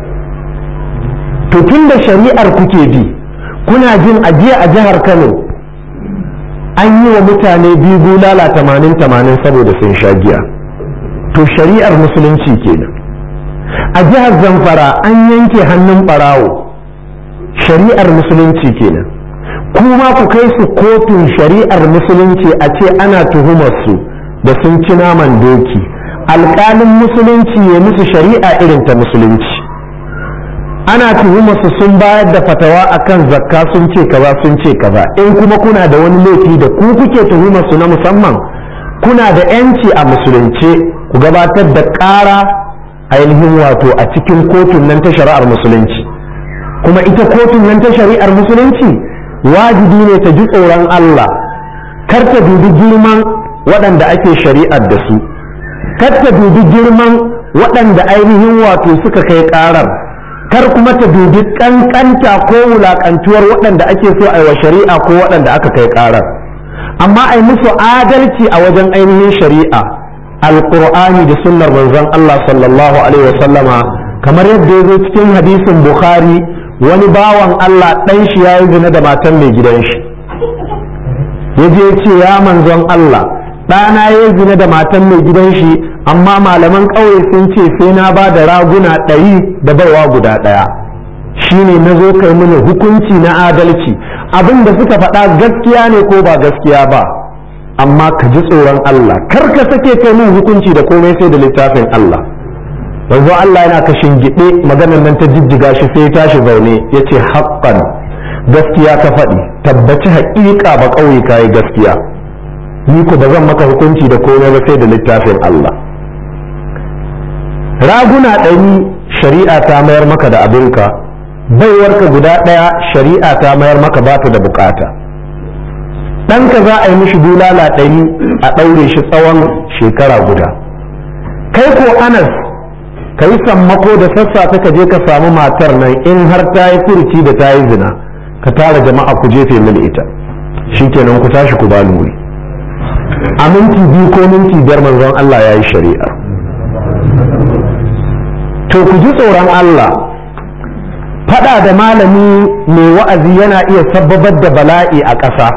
[SPEAKER 1] To tun da shari'ar kuke bi, kuna jin ajiya a jihar Kano an yi wa mutane biyu bulala tamanin tamanin saboda sun sha giya, to shari'ar musulunci kenan. A jihar Zamfara an yanke hannun ɓarawo, shari'ar musulunci kenan. Kuma ku kai su kotun shari'ar musulunci a ce ana tuhumar su da sun ci naman doki, alƙalin musulunci ya musu shari'a irin ta musulunci. Ana tuhumar su sun bayar da fatawa akan zakka sun ce kaza sun ce kaza, in kuma kuna da wani laifi da ku kuke tuhumar su na musamman, kuna da yanci a musulunce ku gabatar da ƙara ainihin wato a cikin kotun nan ta shari'ar musulunci. Kuma ita kotun nan ta shari'ar musulunci wajibi ne ta ji tsoron Allah, kar ta dubi girman waɗanda ake shari'ar da su, kar ta dubi girman waɗanda ainihin wato suka kai ƙarar, kar kuma ta dubi ƙanƙanta ko wulaƙantuwar waɗanda ake so a yi wa shari'a ko waɗanda aka kai ƙarar, amma a yi musu adalci a wajen ainihin shari'a. Alƙur'ani da sunnar manzon Allah sallallahu alaihi wasallama, kamar yadda ya zo cikin hadisin Bukhari, wani bawan Allah ɗan shi ya yi zina da matan mai gidan shi, ya je ce ya manzon Allah, ɗana ya yi zina da matan mai gidan shi, amma malaman ƙauye sun ce sai na ba da raguna ɗari da baiwa guda ɗaya, shi ne na zo kai mini hukunci na adalci, abin da suka faɗa gaskiya ne ko ba gaskiya ba, amma ka ji tsoron Allah, kar ka sake kai min hukunci da komai sai da littafin Allah. Yanzu Allah yana kashin gide maganar nan ta jijjiga shi sai ya tashi zaune ya ce haƙƙan gaskiya ka faɗi, tabbaci haƙiƙa ba ƙauye ka yi gaskiya, ni ku ba zan maka hukunci da komai ba sai da littafin Allah. Raguna ɗari shari'a ta mayar maka da abinka, baiwarka guda ɗaya shari'a ta mayar maka ba ta da bukata. ɗanka za a yi mishi bulala ɗari a ɗaure shi tsawon shekara guda. Kai ko Anas ka yi sammako da sassafe ka je ka samu matar nan, in har ta yi furuci da ta yi zina ka tara jama'a ku jefe mini ita, shikenan ku tashi ku bani wuri. A minti biyu ko minti biyar manzon Allah ya yi shari'a. To ku ji tsoron Allah, faɗa da malami mai wa'azi yana iya sabbabar da bala'i a ƙasa.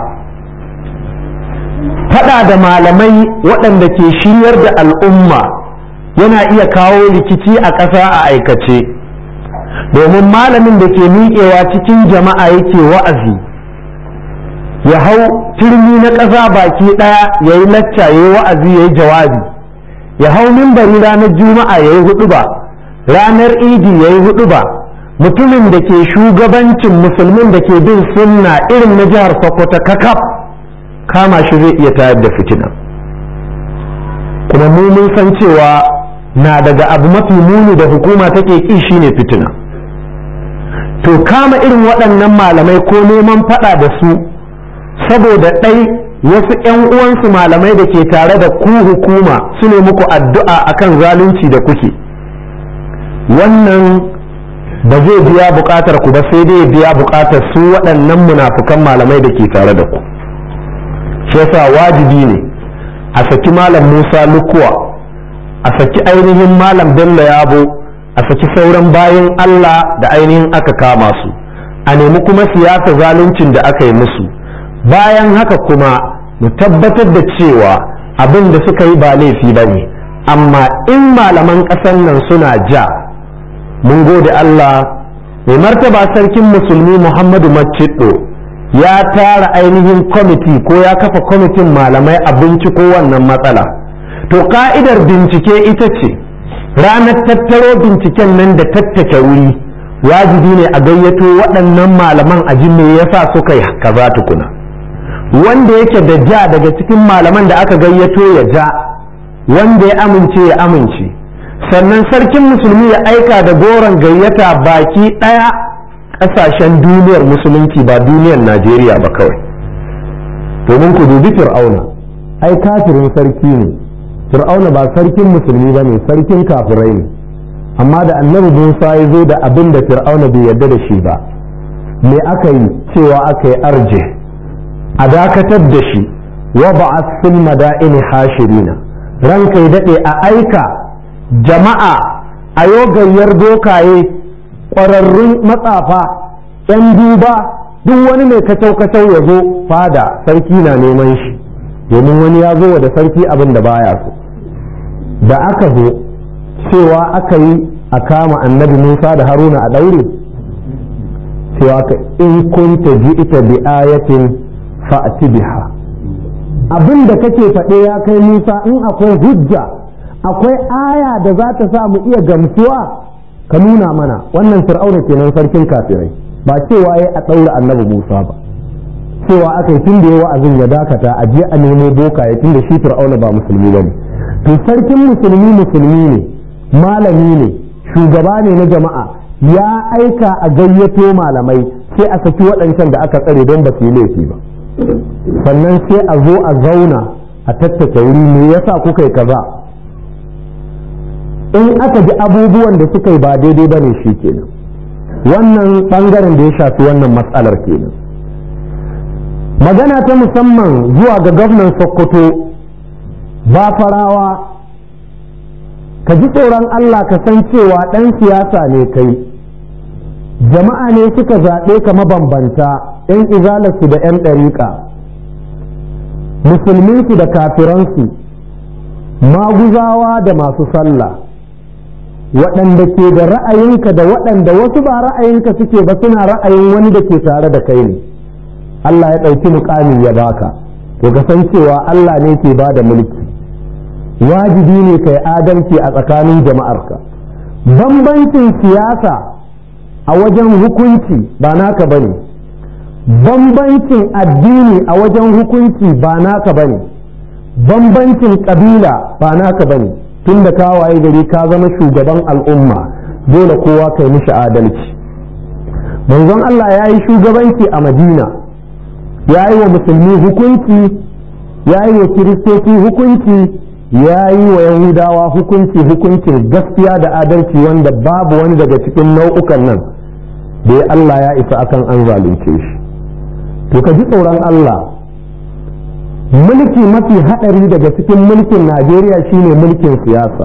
[SPEAKER 1] Faɗa da malamai waɗanda ke shiryar da al'umma yana iya kawo rikici a ƙasa a aikace, domin malamin da ke miƙewa cikin jama'a yake wa'azi ya hau turmi na ƙasa baki ɗaya ya yi lacca ya yi wa'azi ya yi jawabi, ya hau mimbari ranar juma'a ya yi huɗuba, ranar idi ya yi huɗuba, mutumin da ke shugabancin musulmin da ke bin sunna irin na jihar Sokoto kakaf kama shi zai iya tayar da fitina. Kuma mu mun san cewa na daga abu mafi muni da hukuma take ƙi shine fitina. To kama irin waɗannan malamai ko neman faɗa da su saboda ɗai wasu 'yan uwansu malamai da ke tare da ku hukuma su ne muku addu'a akan zalunci da kuke, wannan ba zai biya buƙatar ku ba, sai dai biya buƙatar su waɗannan munafukan malamai da ke tare da ku. Shi yasa wajibi ne a saki malam Musa Lukuwa, a saki ainihin malam Bello Yabo, a saki sauran bayan Allah da ainihin aka kama su, a nemi kuma siyasa zaluncin da aka yi musu. Bayan haka kuma mu tabbatar da cewa abin da suka yi ba laifi ba ne, amma in malaman ƙasar nan suna ja mun gode Allah mai martaba sarkin musulmi Muhammadu Macciddo ya tara ainihin kwamiti ko ya kafa kwamitin malamai a binciko wannan matsala. To ka'idar bincike ita ce ranar tattaro binciken nan da tattake wuri wajibi ne a gayyato waɗannan malaman a me yasa suka yi kaza tukuna, wanda yake da ja daga cikin malaman da aka gayyato ya ja, wanda ya amince ya amince, sannan sarkin musulmi ya aika da goron gayyata baki ɗaya ƙasashen duniyar musulunci ba duniyar Najeriya ba kawai. Domin ku dubi Fir'auna, ai kafirin sarki ne. Fir'auna ba sarkin musulmi ba ne, sarkin kafirai ne. Amma da annabi Musa ya zo da abin da Fir'auna bai yarda da shi ba, me aka yi? Cewa aka yi arje a dakatar da shi, wa ba'ath fil madaini hashirina, ranka ya daɗe a aika jama'a a yogayyar dokaye, ƙwararrun matsafa, ‘yan duba, duk wani mai kacau-kacau ya zo fada, sarki na neman shi, domin wani ya zo da sarki abin da baya so. Da aka zo cewa aka yi a kama annabi Musa da Haruna a ɗaure, cewa ka in kunta ji ita bi ayatin fa'ati biha, abin da kake faɗe ya kai Musa, in akwai hujja akwai aya da za ta sa mu iya gamsuwa ka nuna mana. Wannan Fir'auna kenan sarkin kafirai, ba cewa ya a ɗaura annabi Musa ba, cewa aka yi tun da ya wa'azin ya dakata a je a nemo boka ya tun da shi Fir'auna ba musulmi ba ne. To sarkin musulmi musulmi ne, malami ne, shugaba ne na jama'a, ya aika a gayyato malamai sai a saki waɗancan da aka tsare don ba su yi laifi ba, sannan sai a zo a zauna a tattake wuri me yasa kuka yi kaza. In aka ji abubuwan da suka yi ba daidai ba ne shi kenan. Wannan ɓangaren da ya shafi wannan matsalar kenan. Magana ta musamman zuwa ga gwamnan Sokoto ba farawa, ka ji tsoron Allah ka san cewa ɗan siyasa ne kai, jama'a ne suka zaɓe ka mabambanta, ‘yan izalarsu da ‘yan ɗariƙa, musulminsu da kafiransu, maguzawa da masu sallah, waɗanda ke da ra'ayinka da waɗanda wasu ba ra'ayinka suke ba suna ra'ayin wani da ke tare da kai ne. Allah ya ɗauki muƙami ya baka, to ka san cewa Allah ne ke ba da mulki, wajibi ne kai adalci a tsakanin jama'arka. Bambancin siyasa a wajen hukunci ba naka bane, bambancin addini a wajen hukunci ba naka bane, bambancin kabila ba naka bane. Tun da ka waye gari ka zama shugaban al'umma, dole kowa kai mishi adalci. Manzon Allah ya yi shugabanci a Madina, ya yi wa musulmi hukunci, ya yi wa kiristoci hukunci, ya yi wa yahudawa hukunci, hukuncin gaskiya da adalci wanda babu wani daga cikin nau'ukan nan da ya Allah ya isa akan an zalunce shi. To ka ji tsoron Allah, mulki mafi haɗari daga cikin mulkin Najeriya shine mulkin siyasa.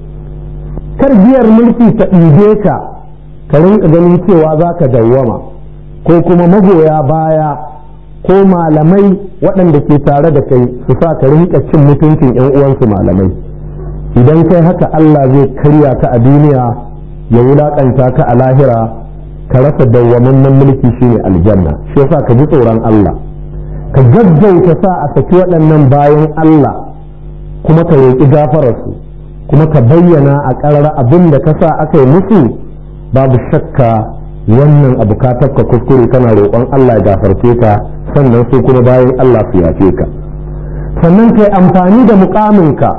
[SPEAKER 1] Kar biyar mulki ta ɗibe ka ka rinka ganin cewa za ka dawwama, ko kuma magoya baya ko malamai waɗanda ke tare da kai su sa ka rinka cin mutuncin ‘yan uwansu malamai. Idan kai haka Allah zai karya ka a duniya, ya wulaƙanta ka a lahira, ka rasa dawwamammen mulki shine aljanna. Shi yasa ka ji tsoron Allah, ka gaggauta sa a saki waɗannan bayan Allah, kuma ka roƙi gafararsu, kuma ka bayyana a ƙarara abin da ka sa aka yi musu. Babu shakka wannan abu ka tafka kuskure, kana roƙon Allah ya gafarce ka, sannan sai kuma bayan Allah su yafe ka. Sannan kai amfani da muƙaminka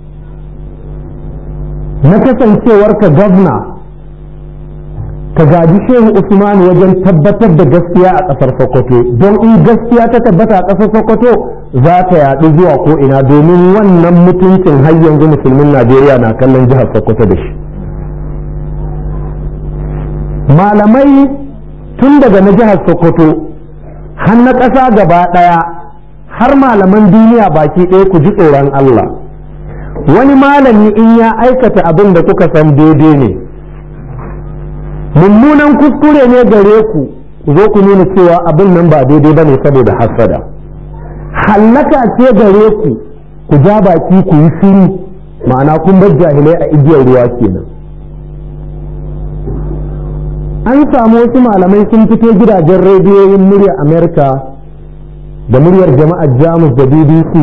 [SPEAKER 1] na kasancewarka gwamna, ka gaji Shehu Usman wajen tabbatar da gaskiya a ƙasar Sokoto, don in gaskiya ta tabbata a ƙasar Sokoto za ta yaɗu zuwa ko ina, domin wannan mutuncin har yanzu musulmin Najeriya na kallon jihar Sokoto da shi. Malamai tun daga na jihar Sokoto har na ƙasa gaba ɗaya, har malaman duniya baki ɗaya, ku ji tsoron Allah. Wani malami in ya aikata abin da kuka san daidai ne, mummunan kuskure ne gare ku, ku zo ku nuna cewa abin nan ba daidai ba ne saboda hasada. Hallaka ce gare ku, ku ja baki ku yi shiru, ma'ana kun bar jahilai a igiyar ruwa kenan. an samu wasu malamai sun fito gidajen rediyoyin muryar Amerika da muryar jama'ar Jamus da B B C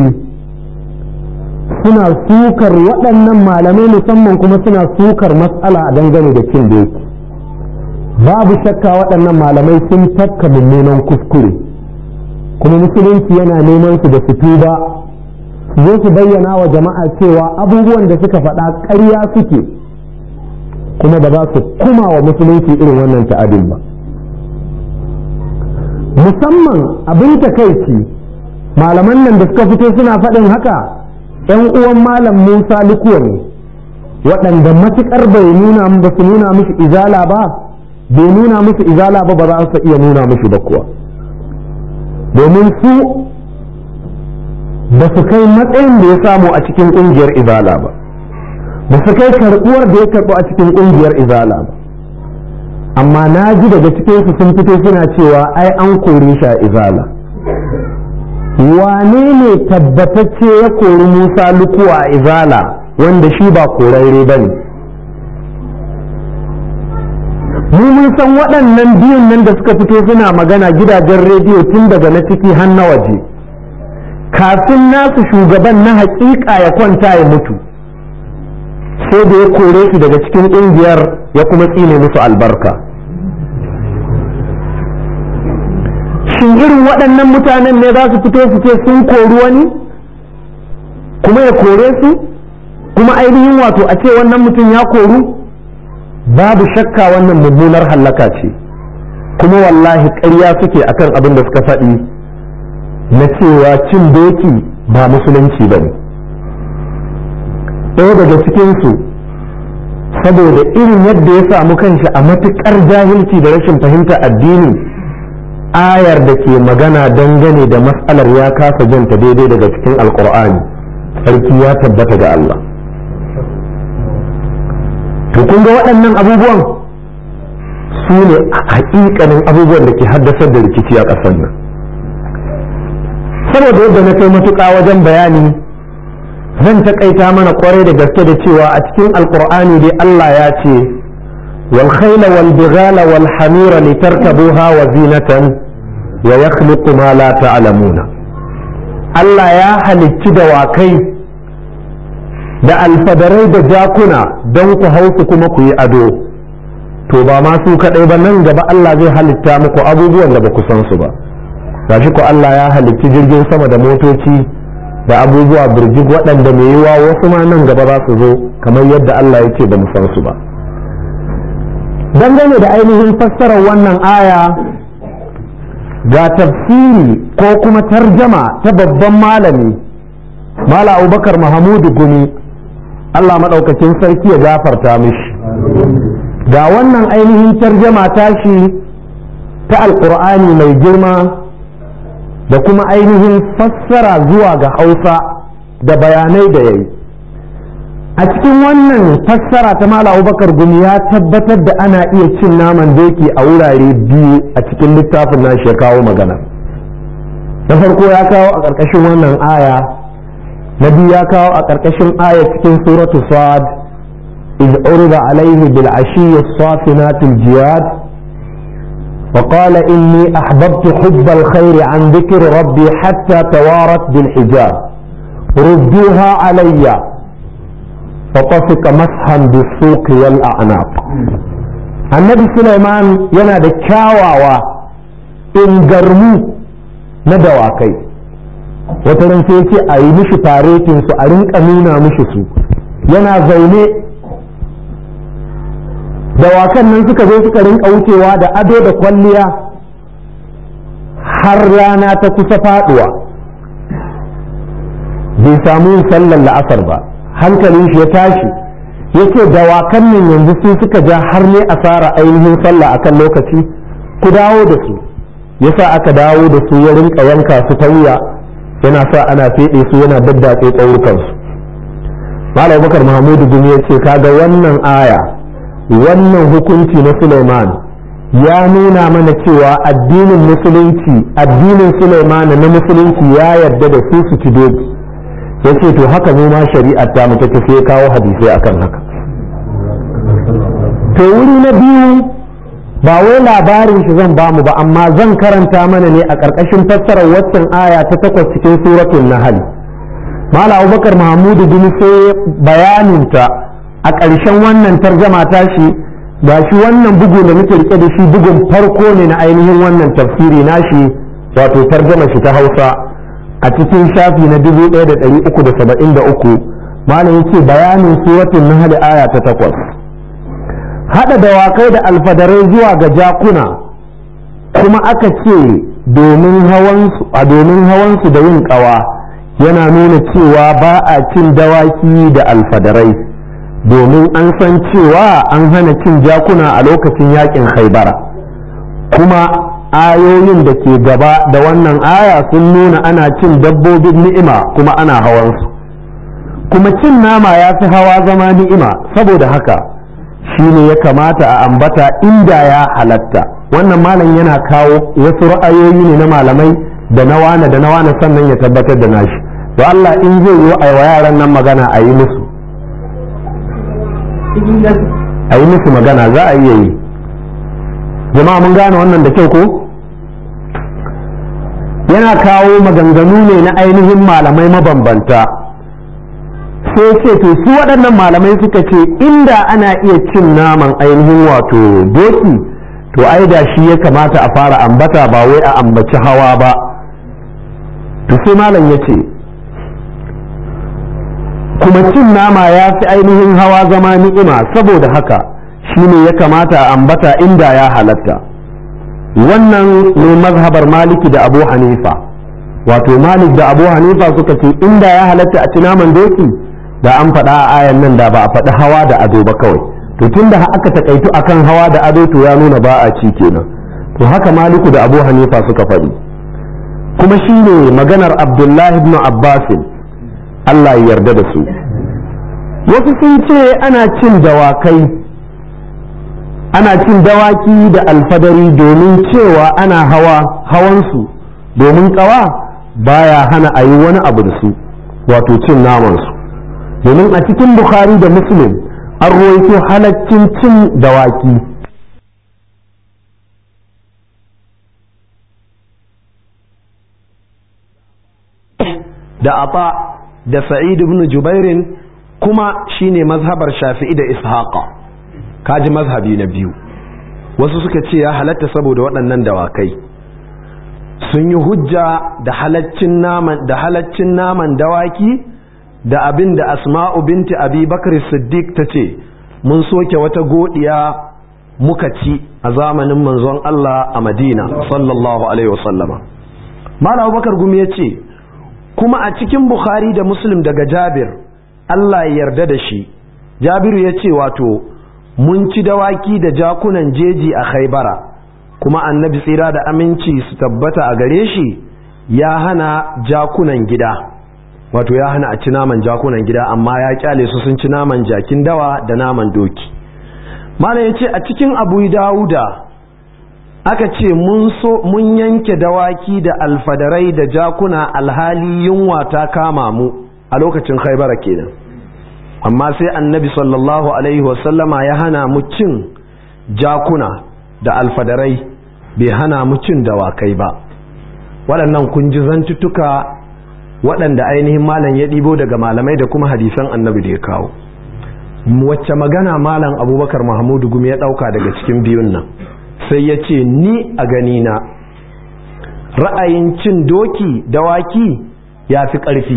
[SPEAKER 1] suna sukar waɗannan malamai, musamman kuma suna sukar matsala a dangane da cin doki. Babu shakka waɗannan malamai sun tafka mummunan kuskure, kuma musulunci yana neman su da su tuba, su zo su bayyana wa jama'a cewa abubuwan da suka faɗa ƙarya suke, kuma ba za su kuma wa musulunci irin wannan ta'adin ba. Musamman abin takaici, malaman nan da suka fito suna faɗin haka ‘yan uwan malam Musa Likuwa ne, waɗanda matuƙar bai nuna ba su nuna mishi izala ba, bai nuna musu izala ba ba za su iya nuna mishi ba kuwa, domin su ba su kai matsayin da ya samu a cikin ƙungiyar izala ba, ba su kai karɓuwar da ya karɓu a cikin ƙungiyar izala ba. Amma na ji daga cikinsu sun fito suna cewa ai an kore shi a izala. Wane ne tabbatacce ya kori Musa Lukuwa a izala wanda shi ba korarre ba ne? Mu mun san waɗannan biyun nan da suka fito suna magana gidajen rediyo tun daga na ciki har na waje, kafin nasu shugaban na haƙiƙa ya kwanta ya mutu, sai da ya kore shi daga cikin ƙungiyar ya kuma tsine musu albarka. Shin irin waɗannan mutanen ne za su fito su ce sun kori wani kuma ya kore su, kuma ainihin wato a ce wannan mutum ya koru? Babu shakka wannan mummunar hallaka ce, kuma wallahi ƙarya suke akan abin da suka faɗi na cewa cin doki ba musulunci ba ne. ɗaya daga cikinsu saboda irin yadda ya samu kanshi a matuƙar jahilci da rashin fahimta addini, ayar da ke magana dangane da mas'alar ya kasa janta daidai daga cikin alkur'ani, sarki ya tabbata ga Allah. To kun ga waɗannan abubuwan su ne haƙiƙanin abubuwan da ke haddasar da rikici a ƙasar nan. Saboda yadda na kai matuƙa wajen bayani, zan taƙaita mana ƙwarai da gaske da cewa a cikin alkur'ani dai Allah ya ce wal khayla wal bighala wal hamira litarkabuha wa zinatan wa yakhluqu ma la ta'lamuna. Allah ya halicci dawakai da alfadarai da jakuna don ku hausu kuma ku yi ado. To ba ma su kaɗai ba, nan gaba Allah zai halitta muku abubuwan da ba ku san su ba. Gashi ku Allah ya halicci jirgin sama da motoci da abubuwa birjik waɗanda mai yiwa wasu ma nan gaba za su zo kamar yadda Allah ya ce ba mu san su ba. Dangane da ainihin fassarar wannan aya, ga tafsiri ko kuma tarjama ta babban malami Mala Abubakar Mahamudu Gumi, Allah maɗaukakin sarki ya gafarta mishi. Ga wannan ainihin tarjama tashi ta alƙur'ani mai girma da kuma ainihin fassara zuwa ga Hausa da bayanai da yayi. A cikin wannan fassara ta Mala Abubakar Gumi ya tabbatar da ana iya cin naman doki a wurare biyu a cikin littafin nashi ya kawo magana. Na farko ya kawo a ƙarƙashin wannan aya, na biyu ya kawo a ƙarƙashin aya cikin suratu Sad, iz urida alaihi bil ashiyyi as-safinatil jiyad وقال إني أحببت حب الخير عن ذكر ربي حتى توارت بالحجاب ردوها علي فطفق مسحا بالسوق والأعناق. النبي سليمان ينادى كاواوا إن قرمو ندواكي وترن سيتي أي مش فاريتين سو أرنك أمينا مشسو ينا زوني dawakan nan suka zo suka rinka wucewa da ado da kwalliya har rana ta kusa faduwa, bai samu sallar la'asar ba, hankalin shi ya tashi ya ce dawakan nan yanzu su suka ja har ne asara ainihin sallah akan lokaci, ku dawo da su. Yasa aka dawo da su ya rinka yanka su ta wuya, yana sa ana feɗe su yana daddatse tsaurukansu. Malam Abubakar Mahamudu Gumi ya ce kaga wannan aya, wannan hukunci na Suleiman ya nuna mana cewa addinin musulunci addinin Suleiman na musulunci ya yarda da su su ci doki. Ya ce to haka mu ma shari'ar ta mu take, sai kawo hadisai akan haka. To wuri na biyu ba wai labarin shi zan bamu ba amma zan karanta mana ne a ƙarƙashin fassarar waccan aya ta takwas cikin suratul nahl. Malam Abubakar Mahmudu bin sai bayaninta a ƙarshen wannan tarjama tashi ga shi wannan bugu da muke rike da shi bugun farko ne na ainihin wannan tafsiri nashi wato tarjama shi ta Hausa a cikin shafi na dubu ɗaya da ɗari uku da saba'in da uku malam yake bayanin suratul nahl aya ta takwas. Hada dawakai da alfadarai zuwa ga jakuna kuma aka ce domin hawansu a domin hawansu da yin ƙawa yana nuna cewa ba a cin dawaki da alfadarai domin an san cewa an hana cin jakuna a lokacin yakin Khaibara, kuma ayoyin da ke gaba da wannan aya sun nuna ana cin dabbobin ni'ima kuma ana hawansu, kuma cin nama ya fi hawa zama ni'ima. Saboda haka shi ne ya kamata a ambata inda ya halatta. Wannan malam yana kawo wasu ra'ayoyi ne na malamai da na wane da na wane sannan ya tabbatar da nashi. To Allah in zai yi wa yaran nan magana a yi musu a yi musu magana za a iya yi. Jama'a mun gane wannan da kyau ko? Yana kawo maganganu ne na ainihin malamai mabambanta, sai ce to su waɗannan malamai suka ce inda ana iya cin naman ainihin wato doki to ai da shi ya kamata a fara ambata ba wai a ambaci hawa ba. To sai malam ya ce kuma cin nama ya fi ainihin hawa zama ni'ima, saboda haka shi ne ya kamata a ambata inda ya halatta. Wannan ne mazhabar Maliki da Abu Hanifa, wato Malik da Abu Hanifa suka ce inda ya halatta a ci naman doki da an faɗa a ayan nan da ba a faɗi hawa da ado ba kawai. To tunda aka takaitu akan hawa da ado to ya nuna ba a ci kenan. To haka Maliku da Abu Hanifa suka faɗi, kuma shine maganar Abdullahi ibn Abbas Allah ya yarda da su. Wasu sun ce ana cin dawakai ana cin dawaki da alfadari domin cewa ana hawa hawansu domin kawa baya hana a yi wani abu da su, wato cin namansu. Domin a cikin Bukhari da Muslim an ruwaito halaccin cin dawaki. Da Ata da Sa'id ibn Jubairin kuma shine mazhabar Shafi'i da Ishaqa. Kaji mazhabi na biyu. Wasu suka ce ya halatta saboda waɗannan dawakai sun yi hujja da halaccin naman da halaccin naman dawaki da abin da Asma'u binti Abi Bakr Siddiq ta ce mun soke wata godiya muka ci a zamanin manzon Allah a Madina sallallahu alaihi wasallama. Malam Abubakar Gumi ya ce kuma a cikin Bukhari da Muslim daga Jabir Allah ya yarda da shi, Jabiru ya ce wato mun ci dawaki da jakunan jeji a Khaibara, kuma annabi tsira da aminci su tabbata a gare shi ya hana jakunan gida, wato ya hana a ci naman jakunan gida amma ya kyale su sun ci naman jakin dawa da naman doki. Malam ya ce a cikin Abu Dawuda aka ce mun so mun yanke dawaki da alfadarai da jakuna alhali yunwa ta kama mu a lokacin Khaibara kenan, amma sai annabi sallallahu alaihi wasallama ya hana mu cin jakuna da alfadarai, bai hana mu cin dawakai ba. waɗannan kun ji zantuttuka waɗanda ainihin malam ya ɗibo daga malamai da kuma hadisan annabi da ya kawo. Wacce magana malam Abubakar Mahmudu Gumi ya ɗauka daga cikin biyun nan? Sai ya ce ni a ganina ra'ayin cin doki dawaki ya fi ƙarfi,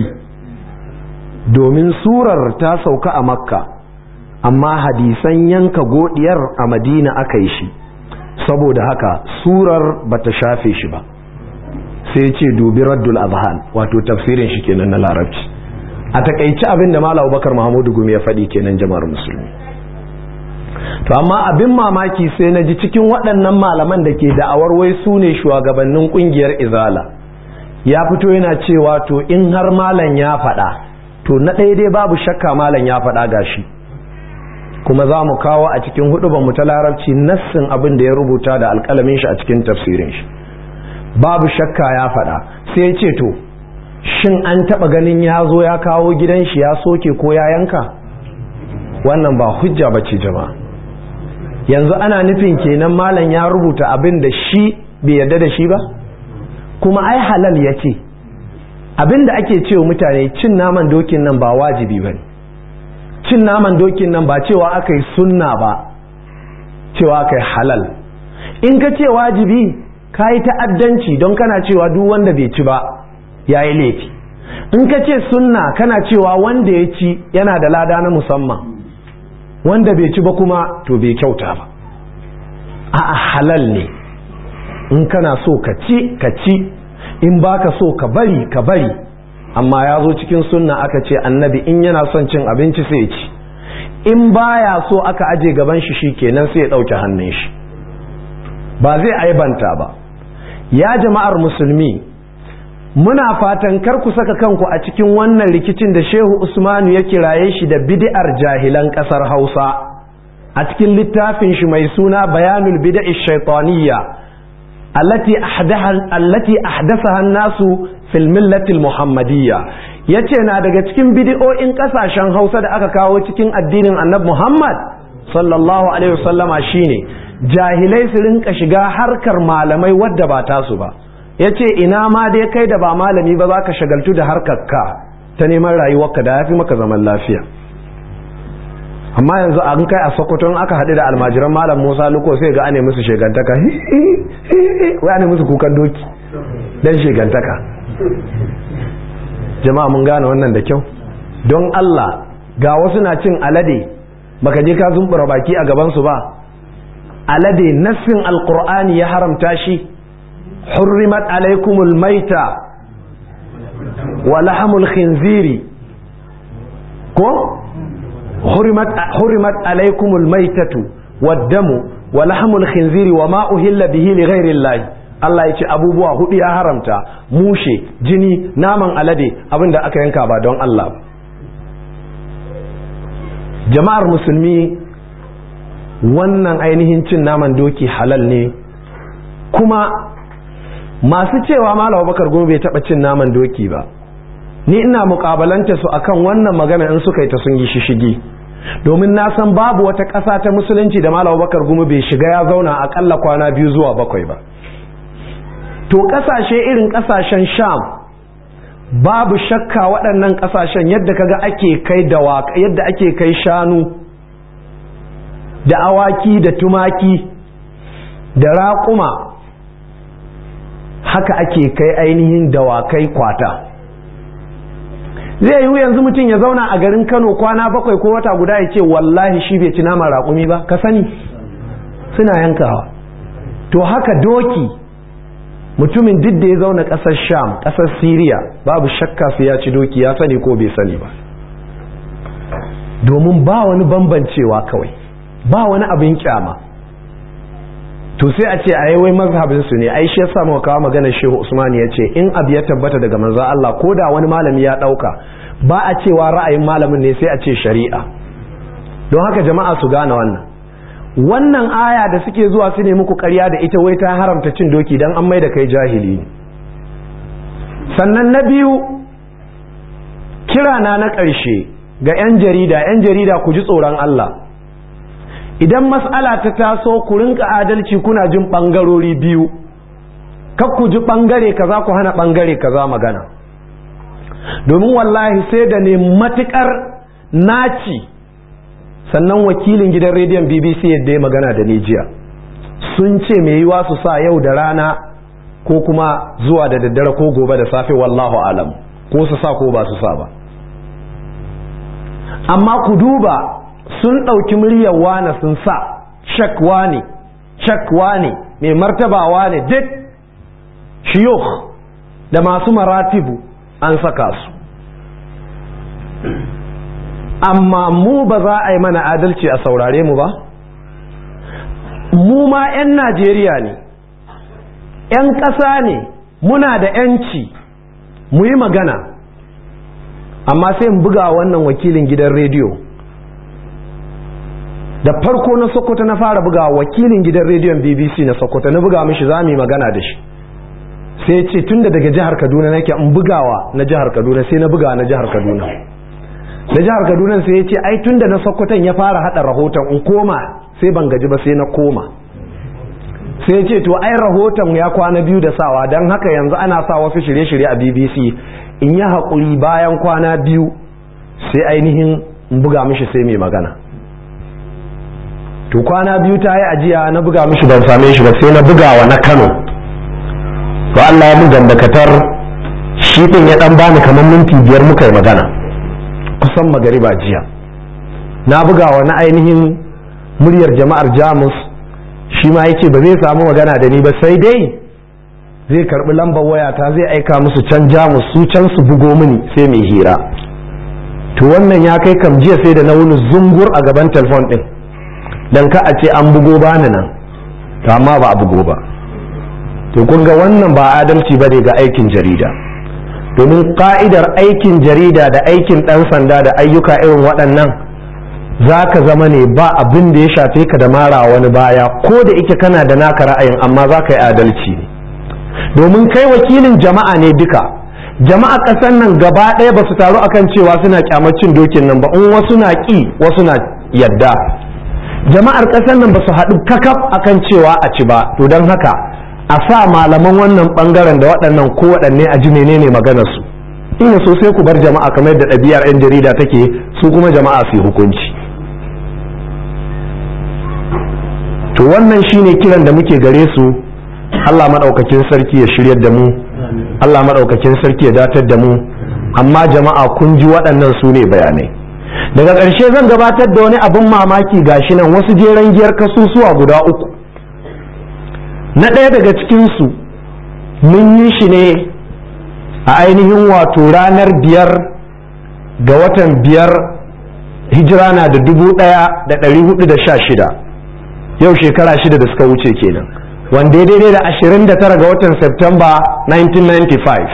[SPEAKER 1] domin surar ta sauka a Makka amma hadisan yanka godiyar a Madina aka yi shi, saboda haka surar bata shafe shi ba. Sai ce dubi raddul azhan, wato tafsirin shi kenan na larabci. A takaici abin da Malam Abubakar Mahmudu Gumi ya faɗi kenan, jama'ar musulmi. To amma abin mamaki sai na ji cikin waɗannan malaman da ke da'awar wai su ne shugabannin ƙungiyar Izala, ya fito yana cewa to in har malam ya faɗa, to na ɗaya dai babu shakka malam ya faɗa gashi, kuma za mu kawo a cikin huɗuban mu ta larabci nassin abin da ya rubuta da alƙalamin shi a cikin tafsirin shi. Babu shakka ya faɗa. Sai ya ce to shin an taɓa ganin ya zo ya kawo gidan shi ya soke ko ya yanka? Wannan ba hujja bace jama'a. yanzu ana nufin kenan malam ya rubuta abin da shi bai yarda da shi ba? Kuma ai halal ya ce. Abin da ake cewa mutane cin naman dokin nan ba wajibi ba ne, cin naman dokin nan ba cewa aka yi sunna ba, cewa aka yi halal. In ka ce wajibi ka yi ta'addanci don kana cewa duk wanda bai ci ba ya yi laifi. In ka ce sunna kana cewa wanda ya ci yana da lada na musamman, wanda bai ci ba kuma to bai kyauta ba. A'a halal ne, in kana so ka ci ka ci, in baka so ka bari ka bari. Amma ya zo cikin sunna aka ce annabi in yana son cin abinci sai ya ci, in baya so aka aje gaban shi shikenan sai ya ɗauke hannun shi, ba zai aibanta ba. Ya jama'ar musulmi, muna fatan kar ku saka kanku a cikin wannan rikicin da Shehu Usmanu ya kiraye shi da bid'ar jahilan ƙasar Hausa a cikin littafin shi mai suna Bayanul Bid'i Shaytaniyya allati ahdaha allati ahdathaha an-nasu fil millati al-muhammadiyya. Yace na daga cikin bid'o'in ƙasashen Hausa da aka kawo cikin addinin Annabi Muhammad sallallahu alaihi wasallama shine jahilai su rinka shiga harkar malamai wadda ba tasu ba. Ya ce ina ma dai kai da ba malami ba za ka shagaltu da harkarka ta neman rayuwarka da ya fi maka zaman lafiya. Amma yanzu an kai a Sokoto aka haɗu da almajiran malam Musa Luko sai ga ane musu shegantaka, wai ane musu kukan doki dan shegantaka. Jama'a mun gane wannan da kyau. Don Allah, ga wasu na cin alade baka je ka zumbura baki a gabansu ba. Alade nassin alqur'ani ya haramta shi. حرمت عليكم الميتة ولحم الخنزير كو حرمت حرمت عليكم الميتة والدم ولحم الخنزير وما أهل به لغير الله. Allah ya ce abubuwa hudu ya haramta: mushe, jini, naman alade, abinda aka yanka ba don Allah. Jama'ar musulmi, wannan ainihin cin naman doki halal ne, kuma masu cewa Malam Abubakar Gumi bai taba cin naman doki ba, ni ina mukabalanta su akan wannan magana in suka yi ta sun yi shishigi, domin na san babu wata ƙasa ta musulunci da Malam Abubakar Gumi bai shiga ya zauna akalla kwana biyu zuwa bakwai ba. To ƙasashe irin ƙasashen Sham, babu shakka waɗannan ƙasashen yadda kaga ake kai dawaka, yadda ake kai shanu da awaki da tumaki da raƙuma, haka ake kai ainihin dawakai kwata. Zai yiwu yanzu mutum ya zauna a garin Kano kwana bakwai ko wata guda ya ce wallahi shi bai ci naman raƙumi ba, ka sani suna yankawa. To haka doki, mutumin duk da ya zauna ƙasar Sham, ƙasar Siriya, babu shakka su ya ci doki, ya sani ko bai sani ba, domin ba wani bambancewa, kawai ba wani abin kyama. To sai a ce a yi wai mazhabin su ne, ai shi yasa muka kawo maganar Shehu Usman ya ce in abu ya tabbata daga manzo Allah, ko da wani malami ya dauka, ba a cewa ra'ayin malamin ne, sai a ce shari'a. Don haka jama'a su gane wannan wannan aya da suke zuwa su ne muku ƙarya da ita wai ta haramta cin doki dan an mai da kai jahili. Sannan na biyu, kirana na ƙarshe ga 'yan jarida 'yan jarida ku ji tsoron Allah. Idan mas'ala ta taso ku rinka adalci, kuna jin ɓangarori biyu, kar ku ji ɓangare kaza ku hana ɓangare kaza magana, domin wallahi sai da ne matuƙar naci sannan wakilin gidan rediyon B B C yadda ya magana da ni jiya sun ce mai yiwa su sa yau da rana ko kuma zuwa da daddare ko gobe da safe, wallahu alam, ko su sa ko ba su sa ba. Amma ku duba, sun ɗauki muryar wane sun sa, shakwa ne shakwa ne mai martabawa ne, duk shiyukh da masu maratibu an saka su. Amma mu ba za a yi mana adalci a saurare mu ba? Mu ma 'yan Najeriya ne, 'yan ƙasa ne, muna da 'yanci mu yi magana. Amma sai in buga wannan wakilin gidan rediyo, da farko na Sokoto na fara buga wakilin gidan rediyon B B C na Sokoto, na buga mishi za mu yi magana da shi, sai ce tunda daga jihar Kaduna nake in bugawa na jihar Kaduna, sai na buga na jihar Kaduna. Na jihar Kaduna sai ya ce ai tunda na Sokoton ya fara hada rahoton in koma sai ban gaji ba sai na koma. Sai ce to ai rahoton ya kwana biyu da sawa don haka yanzu ana sa wasu shirye-shirye a B B C, in yi haƙuri bayan kwana biyu sai ainihin buga mishi sai mai magana. To kwana biyu ta yi ajiya na buga mishi ban same shi ba sai na bugawa na Kano. To Allah ya bugan dakatar shi ɗin ya ɗan bani kamar minti biyar muka yi magana kusan magariba jiya. Na bugawa na ainihin muryar jama'ar Jamus, shi ma yace ba zai samu magana da ni ba sai dai zai karbi lambar wayata zai aika musu can Jamus su can su bugo mini sai mai hira. To wannan ya kai kam jiya sai da na wuni zungur a gaban telefon din dan ka a ce an bugo bani nan, to amma ba a bugo ba. To kun ga wannan ba adalci bane ga aikin jarida, domin ka'idar aikin jarida da aikin dan sanda da ayyuka irin waɗannan za ka zama ne ba abin da ya shafe ka da mara wani baya, ko da ike kana da naka ra'ayin amma za ka yi adalci ne, domin kai wakilin jama'a ne duka. Jama'a ƙasar nan gaba ɗaya ba su taru akan cewa suna kyamacin dokin nan ba, in wasu na ƙi wasu na yadda. Jama'ar ƙasar nan ba su haɗu kakaf akan cewa a ci ba, to don haka a sa malaman wannan ɓangaren da waɗannan ko waɗanne a ji menene maganar su. In so sai ku bar jama'a kamar yadda ɗabi'ar 'yan jarida take, su kuma jama'a su yi hukunci. To wannan shine kiran da muke gare su. Allah madaukakin sarki ya shiryar da mu, Allah madaukakin sarki ya datar da mu, amma jama'a kun ji waɗannan su ne bayanai. Daga ƙarshe zan gabatar da wani abin mamaki gashi nan, wasu jeren giyar kasusuwa guda uku. Na ɗaya daga cikinsu mun yi shi ne a ainihin wato ranar biyar ga watan biyar hijira na da dubu ɗaya da ɗari hudu da sha shida, yau shekara shida da suka wuce kenan, wanda ya daidai da ashirin da tara ga watan Septemba nineteen ninety-five.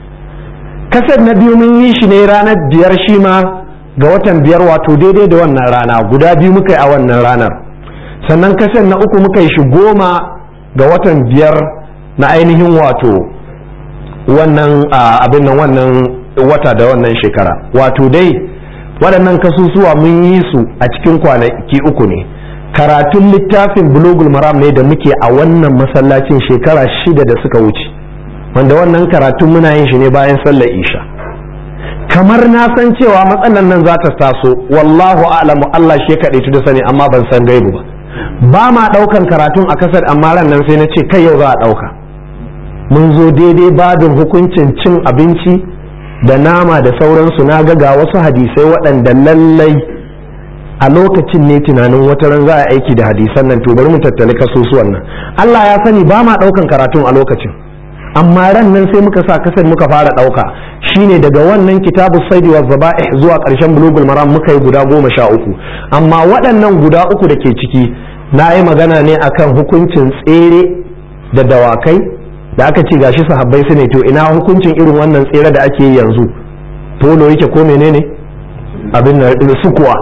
[SPEAKER 1] Kasar na biyu mun yi shi ne ranar biyar shi ma ga watan biyar, wato daidai da wannan rana, guda biyu muka yi a wannan ranar. Sannan kasar na uku muka yi shi goma ga watan biyar na ainihin wato wannan abin nan wannan wata da wannan shekara. Wato dai waɗannan kasusuwa mun yi su a cikin kwanaki uku ne. Karatun littafin Bulugul Maram ne da muke a wannan masallacin shekara shida da suka wuce, wanda wannan karatun muna yin shi ne bayan sallar isha. Kamar na san cewa matsalan nan za ta taso, wallahu a'lamu, Allah shi kaɗai da sani, amma ban san gaibu ba. Ba ma ɗaukan karatun a kasar, amma ran nan sai na ce kai yau za a ɗauka. Mun zo daidai babin hukuncin cin abinci da nama da sauransu, na ga ga wasu hadisai waɗanda lallai a lokacin ne tunanin wata ran za a aiki da hadisan nan, to bari mu tattali kasusuwan nan. Allah ya sani ba ma ɗaukan karatun a lokacin, amma ran nan sai muka sa kasar muka fara ɗauka. Shine daga wannan kitabu saidi wa zaba'ih zuwa ƙarshen bulugul maram muka yi guda goma sha uku, amma waɗannan guda uku da ke ciki na yi magana ne akan hukuncin tsere da dawakai da aka ce gashi sahabbai su ne, to ina hukuncin irin wannan tsere da ake yi yanzu, polo yake ko menene abin da sukuwa.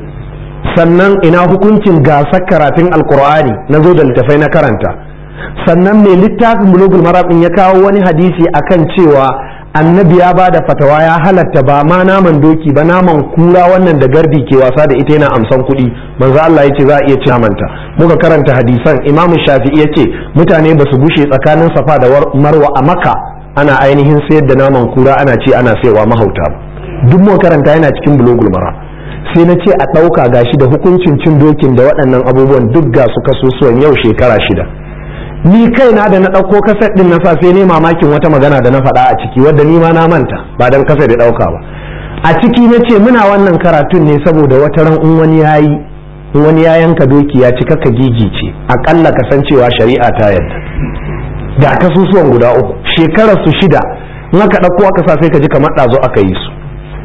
[SPEAKER 1] Sannan ina hukuncin gasar karatun alkur'ani, na zo da littafai na karanta. Sannan mai littafin bulugul maram ya kawo wani hadisi akan cewa annabi ya bada fatawa ya halatta ba ma naman doki ba, naman kura wannan da gardi ke wasa da ita yana amsan kuɗi, manzo Allah ya ce za a iya ci namanta. Muka karanta hadisan. Imam Shafi'i ya ce mutane ba su gushe tsakanin Safa da Marwa a Makka ana ainihin sayar da naman kura ana ci ana sayarwa mahauta. Duk muka karanta yana cikin bulugul maram. Sai na ce a ɗauka gashi da hukuncin cin dokin da waɗannan abubuwan duk ga su kasusuwan yau shekara shida. Ni kaina da na ɗauko kaset ɗin na sa sai ne mamakin wata magana da na faɗa a ciki wadda ni ma na manta, ba dan kaset da ɗauka ba. A ciki na ce muna wannan karatun ne saboda wata ran in wani ya yi in wani ya yanka doki ya cika ka gigice, aƙalla ka san cewa shari'a ta yadda. Da kasusuwan guda uku shekarar su shida, in aka ɗauko aka sa sai ka ji kamar ɗazo aka yi su.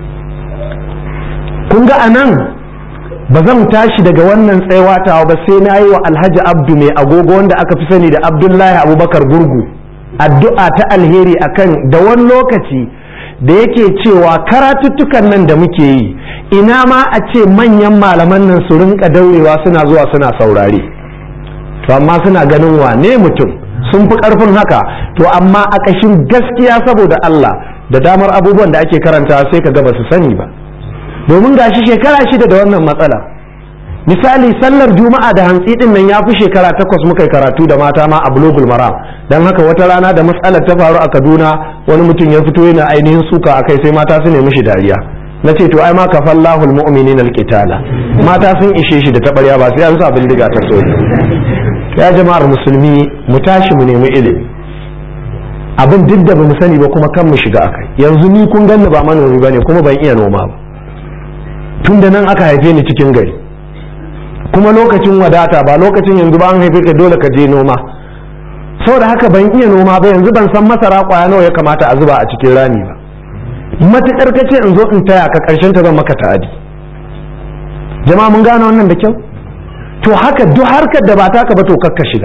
[SPEAKER 1] Kun ga anan ba zan tashi daga wannan tsaiwatawa ba sai na yi wa Alhaji Abdu mai agogo wanda aka fi sani da Abdullahi Abubakar Gurgu addu'a ta alheri akan da wani lokaci da yake cewa karatuttukan nan da muke yi ina ma a ce manyan malaman nan su rinka daurewa suna zuwa suna saurare, to amma suna ganin wane mutum sun fi karfin haka. To amma a ƙashin gaskiya saboda Allah da damar abubuwan da ake karanta sai ka ga ba su sani ba, domin gashi shekara shida da wannan matsala. misali sallar juma'a da hantsi din nan ya fi shekara takwas muka karatu da mata ma a bulugul maram, dan haka wata rana da matsalar ta faru a Kaduna wani mutum ya fito yana ainihin suka akai sai mata su nemi shi dariya, na ce to ai ma kafallahu almu'minin alqitala, mata sun ishe shi da tabarya ba sai an sa bindiga ta so. Ya jama'ar musulmi mu tashi mu nemi ilimi, abin duk da bamu sani ba kuma kan mu shiga akai. Yanzu ni kun ganni ba manomi bane kuma ban iya noma ba, tun da nan aka haife ni cikin gari, kuma lokacin wadata ba lokacin yanzu ba an haife ka dole ka je noma, saboda haka ban iya noma ba. Yanzu ban san masara kwaya nawa ya kamata a zuba a cikin rami ba, matuƙar ka ce in zo in taya ka ƙarshen ta zan maka ta'adi. Jama'a mun gane wannan da kyau. To haka duk harkar da ba taka ba to kakka shiga.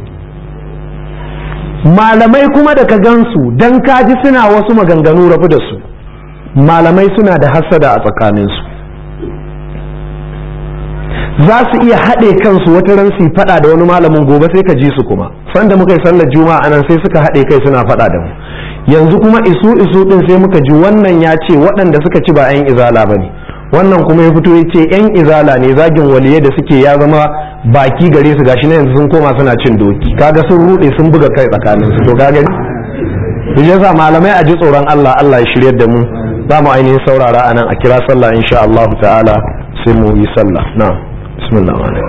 [SPEAKER 1] Malamai kuma da ka gansu dan kaji suna wasu maganganu rabu da su, malamai suna da hassada a tsakaninsu, za su iya haɗe kansu wata ran su faɗa da wani malamin, gobe sai ka ji su kuma sanda muka yi sallar juma'a anan sai suka haɗe kai suna faɗa da mu. Yanzu kuma isu isu din sai muka ji wannan ya ce waɗanda suka ci ba 'yan izala ba ne, wannan kuma ya fito ya ce 'yan izala ne, zagin waliyai da suke ya zama baki gare su, gashi na yanzu sun koma suna cin doki, kaga sun rude sun buga kai tsakanin su. To ka gani yasa malamai a ji tsoron Allah, Allah ya shiryar da mu. Za mu ainihin saurara anan a kira sallah insha Allah ta'ala sai mu yi sallah. Na bismillah.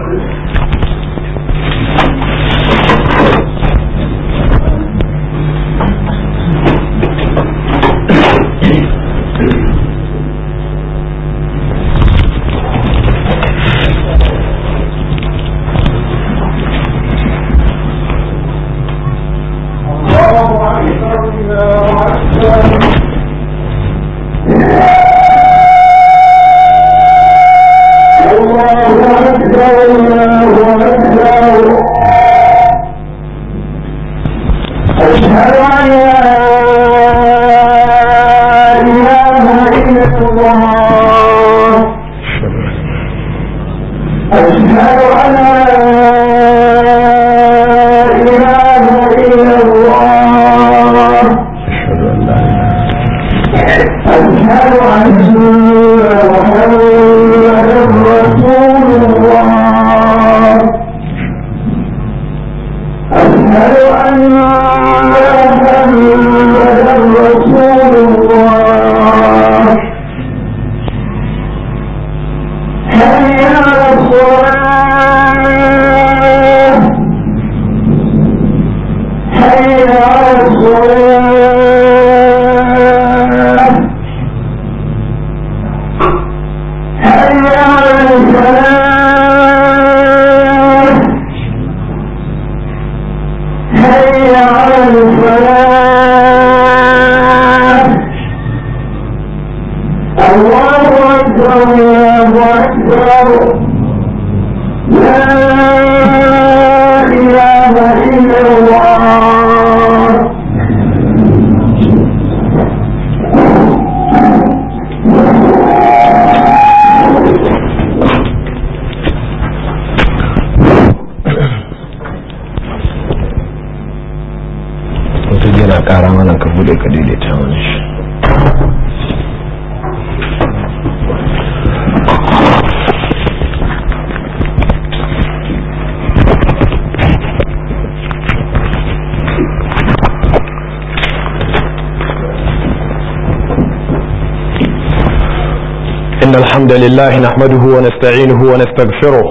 [SPEAKER 1] الحمد لله نحمده ونستعينه ونستغفره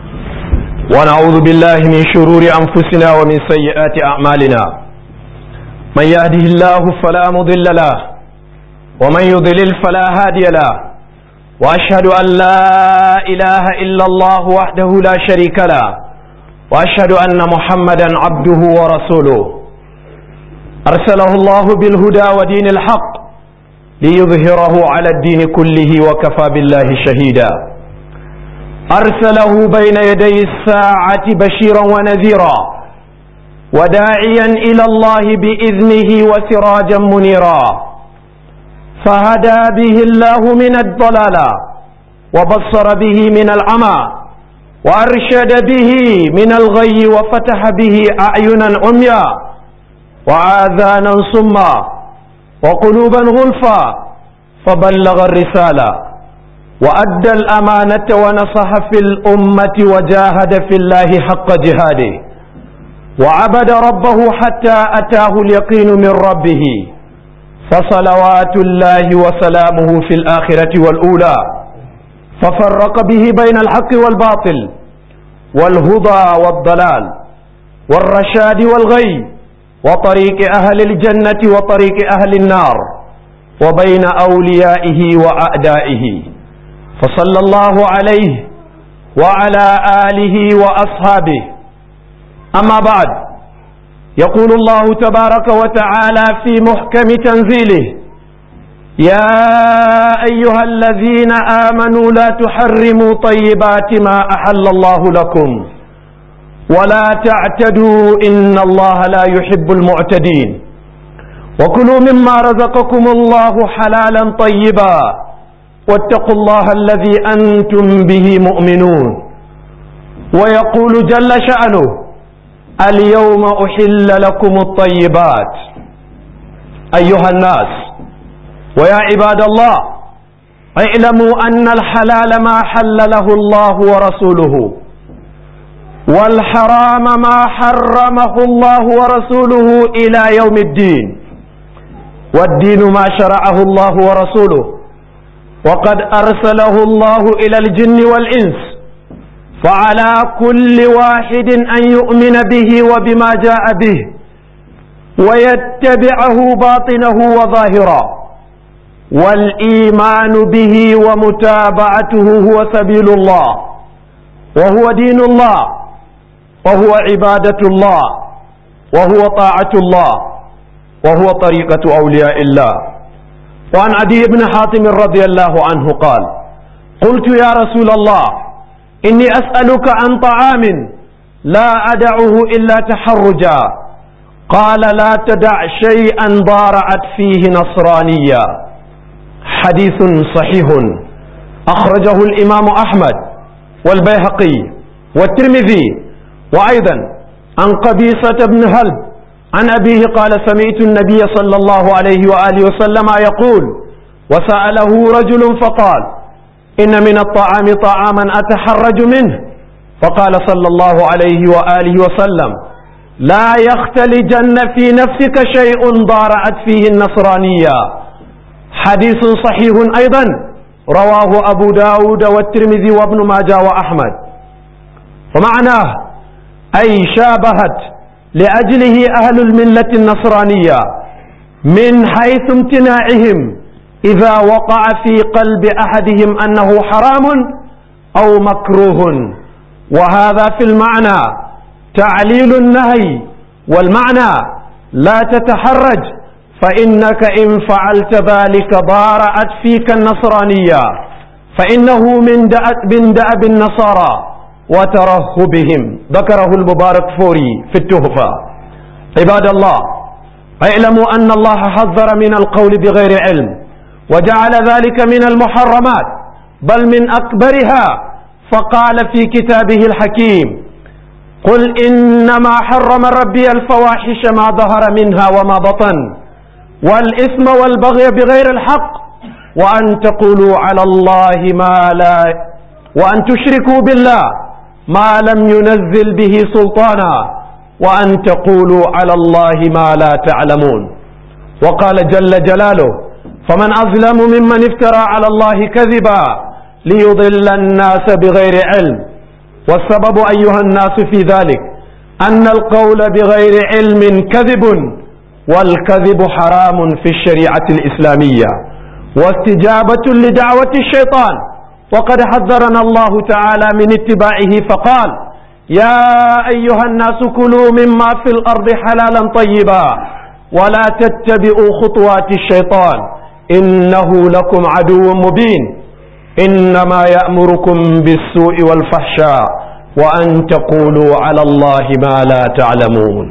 [SPEAKER 1] ونعوذ بالله من شرور أنفسنا ومن سيئات أعمالنا. من يهده الله فلا مضل له ومن يضلل فلا هادي له، وأشهد أن لا إله إلا الله وحده لا شريك له، وأشهد أن محمدا عبده ورسوله أرسله الله بالهدى ودين الحق ليظهره على الدين كله وكفى بالله شهيدا. أرسله بين يدي الساعة بشيرا ونذيرا وداعيا إلى الله بإذنه وسراجا منيرا، فهدى به الله من الضلالة وبصر به من العمى وأرشد به من الغي وفتح به أعينا عميا وآذانا صما وقلوبا غلفا، فبلغ الرسالة وأدى الأمانة ونصح في الأمة وجاهد في الله حق جهاده وعبد ربه حتى أتاه اليقين من ربه، فصلوات الله وسلامه في الآخرة والأولى، ففرق به بين الحق والباطل والهدى والضلال والرشاد والغي وطريق أهل الجنة وطريق أهل النار وبين أوليائه وأعدائه، فصلى الله عليه وعلى آله وأصحابه. أما بعد، يقول الله تبارك وتعالى في محكم تنزيله: يا أيها الذين آمنوا لا تحرموا طيبات ما أحل الله لكم ولا تعتدوا إن الله لا يحب المعتدين، وكلوا مما رزقكم الله حلالا طيبا واتقوا الله الذي أنتم به مؤمنون. ويقول جل شأنه: اليوم أحل لكم الطيبات. أيها الناس ويا عباد الله، اعلموا أن الحلال ما حل له الله ورسوله، والحرام ما حرمه الله ورسوله إلى يوم الدين، والدين ما شرعه الله ورسوله، وقد أرسله الله إلى الجن والإنس، فعلى كل واحد أن يؤمن به وبما جاء به ويتبعه باطنه وظاهرا، والإيمان به ومتابعته هو سبيل الله وهو دين الله وهو عبادة الله وهو طاعة الله وهو طريقة أولياء الله. وعن عدي بن حاتم رضي الله عنه قال: قلت يا رسول الله إني أسألك عن طعام لا أدعه إلا تحرجا، قال: لا تدع شيئا ضارعت فيه نصرانية. حديث صحيح أخرجه الإمام أحمد والبيهقي والترمذي. وأيضا عن قبيصة بن هلب عن أبيه قال: سمعت النبي صلى الله عليه وآله وسلم يقول: وسأله رجل فقال: إن من الطعام طعاما أتحرج منه، فقال صلى الله عليه وآله وسلم: لا يختلجن في نفسك شيء ضارعت فيه النصرانية. حديث صحيح أيضا رواه أبو داود والترمذي وابن ماجه وأحمد. ومعناه أي شابهت لأجله أهل الملة النصرانية من حيث امتناعهم إذا وقع في قلب أحدهم أنه حرام أو مكروه، وهذا في المعنى تعليل النهي، والمعنى لا تتحرج فإنك إن فعلت ذلك ضارعت فيك النصرانية، فإنه من دأب, من دأب النصارى وترهبهم. ذكره المبارك فوري في التحفة. عباد الله، اعلموا أن الله حذر من القول بغير علم، وجعل ذلك من المحرمات بل من أكبرها، فقال في كتابه الحكيم: قل إنما حرم ربي الفواحش ما ظهر منها وما بطن والإثم والبغي بغير الحق وأن تقولوا على الله ما لا وأن تشركوا بالله ما لم ينزل به سلطانا وأن تقولوا على الله ما لا تعلمون. وقال جل جلاله: فمن أظلم ممن افترى على الله كذبا ليضل الناس بغير علم. والسبب أيها الناس في ذلك أن القول بغير علم كذب، والكذب حرام في الشريعة الإسلامية واستجابة لدعوة الشيطان، وقد حذرنا الله تعالى من اتباعه فقال: يا أيها الناس كلوا مما في الأرض حلالا طيبا ولا تتبعوا خطوات الشيطان إنه لكم عدو مبين، إنما يأمركم بالسوء والفحشاء وأن تقولوا على الله ما لا تعلمون.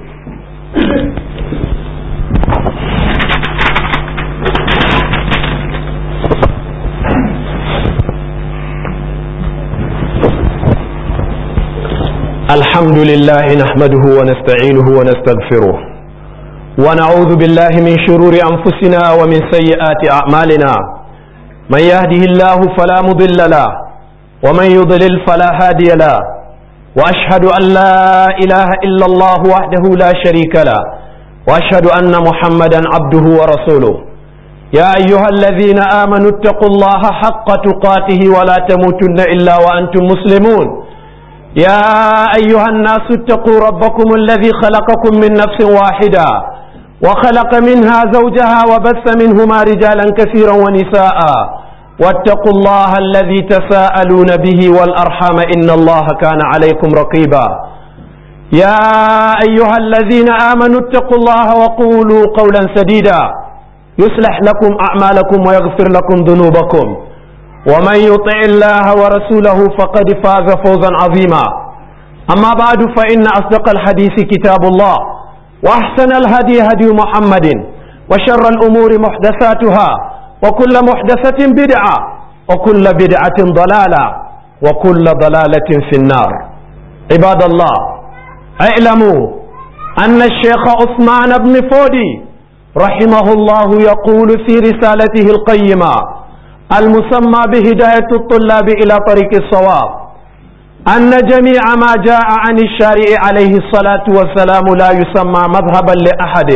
[SPEAKER 1] الحمد لله نحمده ونستعينه ونستغفره ونعوذ بالله من شرور أنفسنا ومن سيئات أعمالنا،
[SPEAKER 2] من يهده الله فلا مضل له ومن يضلل فلا هادي له وأشهد أن لا إله إلا الله وحده لا شريك له وأشهد أن محمدا عبده ورسوله يا أيها الذين آمنوا اتقوا الله حق تقاته ولا تموتن إلا وأنتم مسلمون يا أيها الناس اتقوا ربكم الذي خلقكم من نفس واحدة وخلق منها زوجها وبث منهما رجالا كثيرا ونساء واتقوا الله الذي تساءلون به والأرحام إن الله كان عليكم رقيبا يا أيها الذين آمنوا اتقوا الله وقولوا قولا سديدا يصلح لكم أعمالكم ويغفر لكم ذنوبكم ومن يطع الله ورسوله فقد فاز فوزا عظيما أما بعد فإن أصدق الحديث كتاب الله وأحسن الهدي هدي محمد وشر الأمور محدثاتها وكل محدثة بدعة وكل بدعة ضلالة وكل ضلالة في النار عباد الله اعلموا أن الشيخ عثمان بن فودي رحمه الله يقول في رسالته القيمة المسمى بهداية الطلاب إلى طريق الصواب أن جميع ما جاء عن الشارع عليه الصلاة والسلام لا يسمى مذهبا لأحد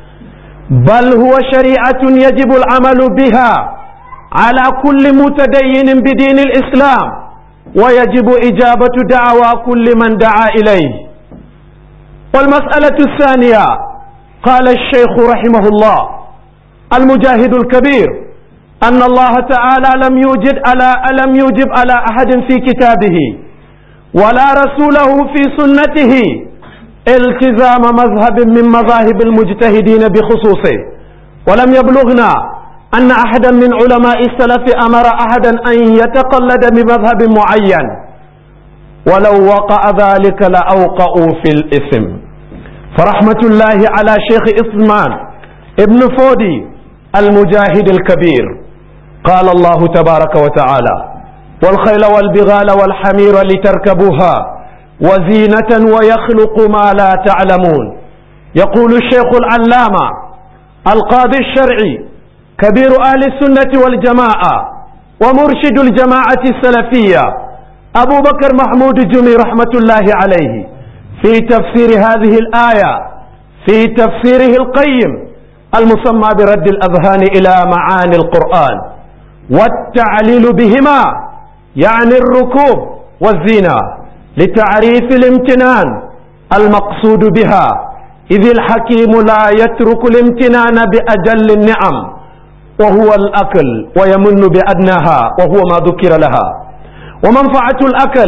[SPEAKER 2] بل هو شريعة يجب العمل بها على كل متدين بدين الإسلام ويجب إجابة دعوى كل من دعا إليه. والمسألة الثانية قال الشيخ رحمه الله المجاهد الكبير أن الله تعالى لم يوجد على لم يوجب على أحد في كتابه ولا رسوله في سنته التزام مذهب من مذاهب المجتهدين بخصوصه ولم يبلغنا أن أحدا من علماء السلف أمر أحدا أن يتقلد بمذهب معين ولو وقع ذلك لأوقعوا في الإثم. فرحمة الله على شيخ عثمان ابن فودي المجاهد الكبير قال الله تبارك وتعالى والخيل والبغال والحمير لتركبوها وزينة ويخلق ما لا تعلمون. يقول الشيخ العلامة القاضي الشرعي كبير أهل السنة والجماعة ومرشد الجماعة السلفية أبو بكر محمود الجمي رحمة الله عليه في تفسير هذه الآية في تفسيره القيم المسمى برد الأذهان إلى معاني القرآن والتعليل بهما يعني الركوب والزينة لتعريف الامتنان المقصود بها إذ الحكيم لا يترك الامتنان بأجل النعم وهو الأكل ويمن بأدناها وهو ما ذكر لها. ومنفعة الأكل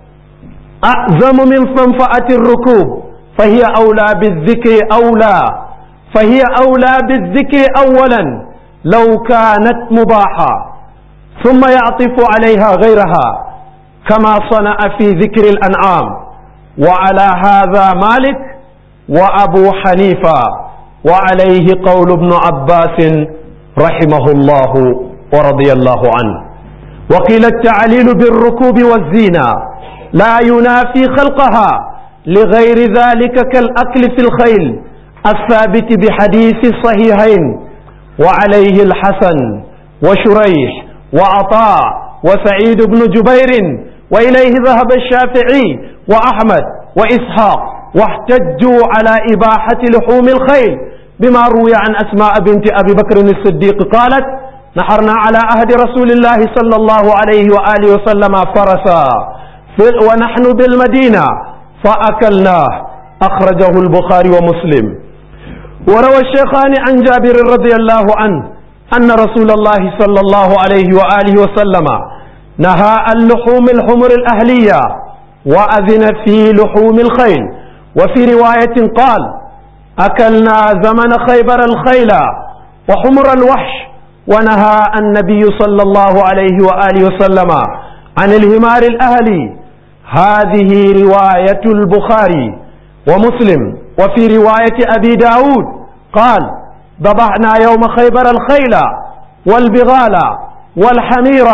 [SPEAKER 2] أعظم من منفعة الركوب فهي أولى بالذكر أولى فهي أولى بالذكر أولا لو كانت مباحة ثم يعطف عليها غيرها كما صنع في ذكر الأنعام. وعلى هذا مالك وأبو حنيفة وعليه قول ابن عباس رحمه الله ورضي الله عنه. وقيل التعليل بالركوب والزينة لا ينافي خلقها لغير ذلك كالأكل في الخيل الثابت بحديث الصحيحين وعليه الحسن وشريح وعطاء وسعيد بن جبير وإليه ذهب الشافعي وأحمد وإسحاق واحتجوا على إباحة لحوم الخيل بما روي عن أسماء بنت أبي بكر الصديق قالت نحرنا على عهد رسول الله صلى الله عليه وآله وسلم فرسا ونحن بالمدينة فأكلناه أخرجه البخاري ومسلم. وروى الشيخان عن جابر رضي الله عنه أن رسول الله صلى الله عليه وآله وسلم نهى عن لحوم الحمر الأهلية وأذن في لحوم الخيل. وفي رواية قال أكلنا زمن خيبر الخيل وحمر الوحش ونهى النبي صلى الله عليه وآله وسلم عن الهمار الأهلي. هذه رواية البخاري ومسلم. وفي رواية أبي داود قال ذبحنا يوم خيبر الخيل والبغال والحمير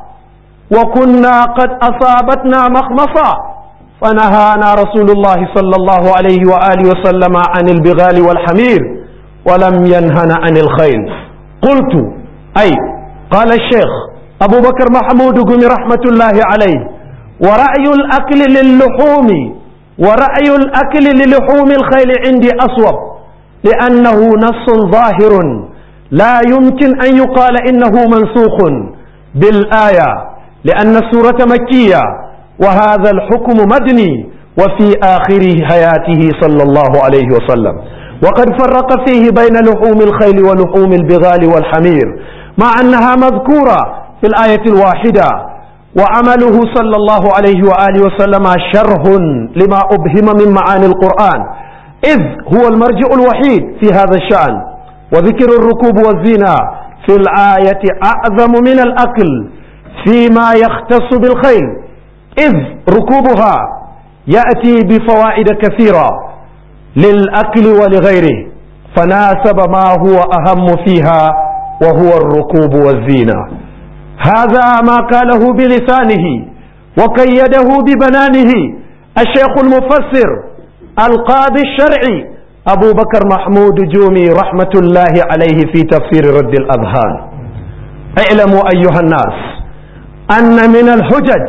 [SPEAKER 2] وكنا قد أصابتنا مخمصة فنهانا رسول الله صلى الله عليه وآله وسلم عن البغال والحمير ولم ينهنا عن الخيل. قلت أي قال الشيخ أبو بكر محمود قم رحمة الله عليه: ورأي الأكل للحوم ورأي الأكل للحوم الخيل عندي أصوب، لأنه نص ظاهر لا يمكن أن يقال إنه منسوخ بالآية، لأن السورة مكية وهذا الحكم مدني وفي آخر حياته صلى الله عليه وسلم، وقد فرق فيه بين لحوم الخيل ولحوم البغال والحمير مع أنها مذكورة في الآية الواحدة. وعمله صلى الله عليه وآله وسلم شرح لما أبهم من معاني القرآن، إذ هو المرجع الوحيد في هذا الشأن. وذكر الركوب والزينة في الآية أعظم من الأكل فيما يختص بالخيل، إذ ركوبها يأتي بفوائد كثيرة للأكل ولغيره، فناسب ما هو أهم فيها وهو الركوب والزينة. هذا ما قاله بلسانه وقيده ببنانه الشيخ المفسر القاضي الشرعي أبو بكر محمود جومي رحمة الله عليه في تفسير رد الأذهان. اعلموا أيها الناس أن من الحجج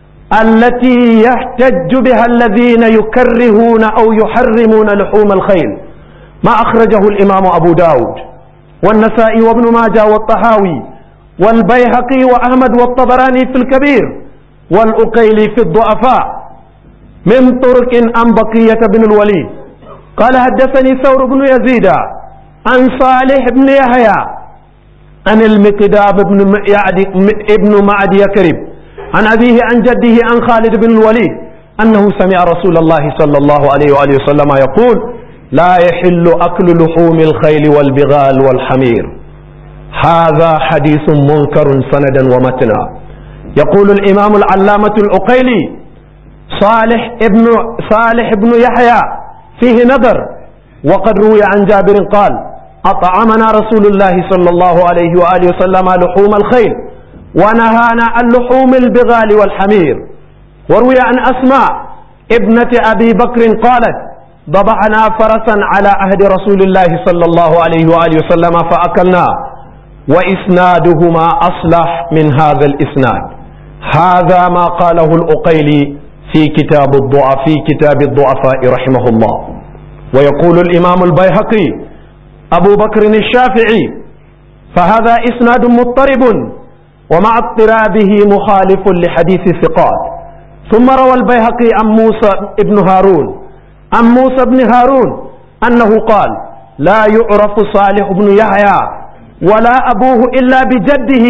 [SPEAKER 2] التي يحتج بها الذين يكرهون أو يحرمون لحوم الخيل ما أخرجه الإمام أبو داود والنسائي وابن ماجه والطحاوي والبيهقي وأحمد والطبراني في الكبير والأقيلي في الضعفاء من طرق عن بقية بن الوليد قال: حدثني ثور بن يزيد عن صالح بن يحيى عن المقدام بن ابن معد يكرب عن أبيه عن جده عن خالد بن الوليد أنه سمع رسول الله صلى الله عليه وآله وسلم يقول: لا يحل أكل لحوم الخيل والبغال والحمير. هذا حديث منكر سندا ومتنا. يقول الإمام العلامة العقيلي: صالح ابن صالح بن يحيى فيه نظر، وقد روي عن جابر قال: أطعمنا رسول الله صلى الله عليه وآله وسلم لحوم الخيل ونهانا عن لحوم البغال والحمير. وروي عن أسماء ابنة أبي بكر قالت: ضبحنا فرسا على عهد رسول الله صلى الله عليه وآله وسلم فأكلناه. وإسنادهما أصلح من هذا الإسناد. هذا ما قاله العقيلي في كتاب الضعف في كتاب الضعفاء رحمه الله. ويقول الإمام البيهقي أبو بكر الشافعي: فهذا إسناد مضطرب ومع اضطرابه مخالف لحديث الثقات. ثم روى البيهقي عن موسى بن هارون عن موسى بن هارون أنه قال: لا يعرف صالح بن يحيى ولا أبوه إلا بجده،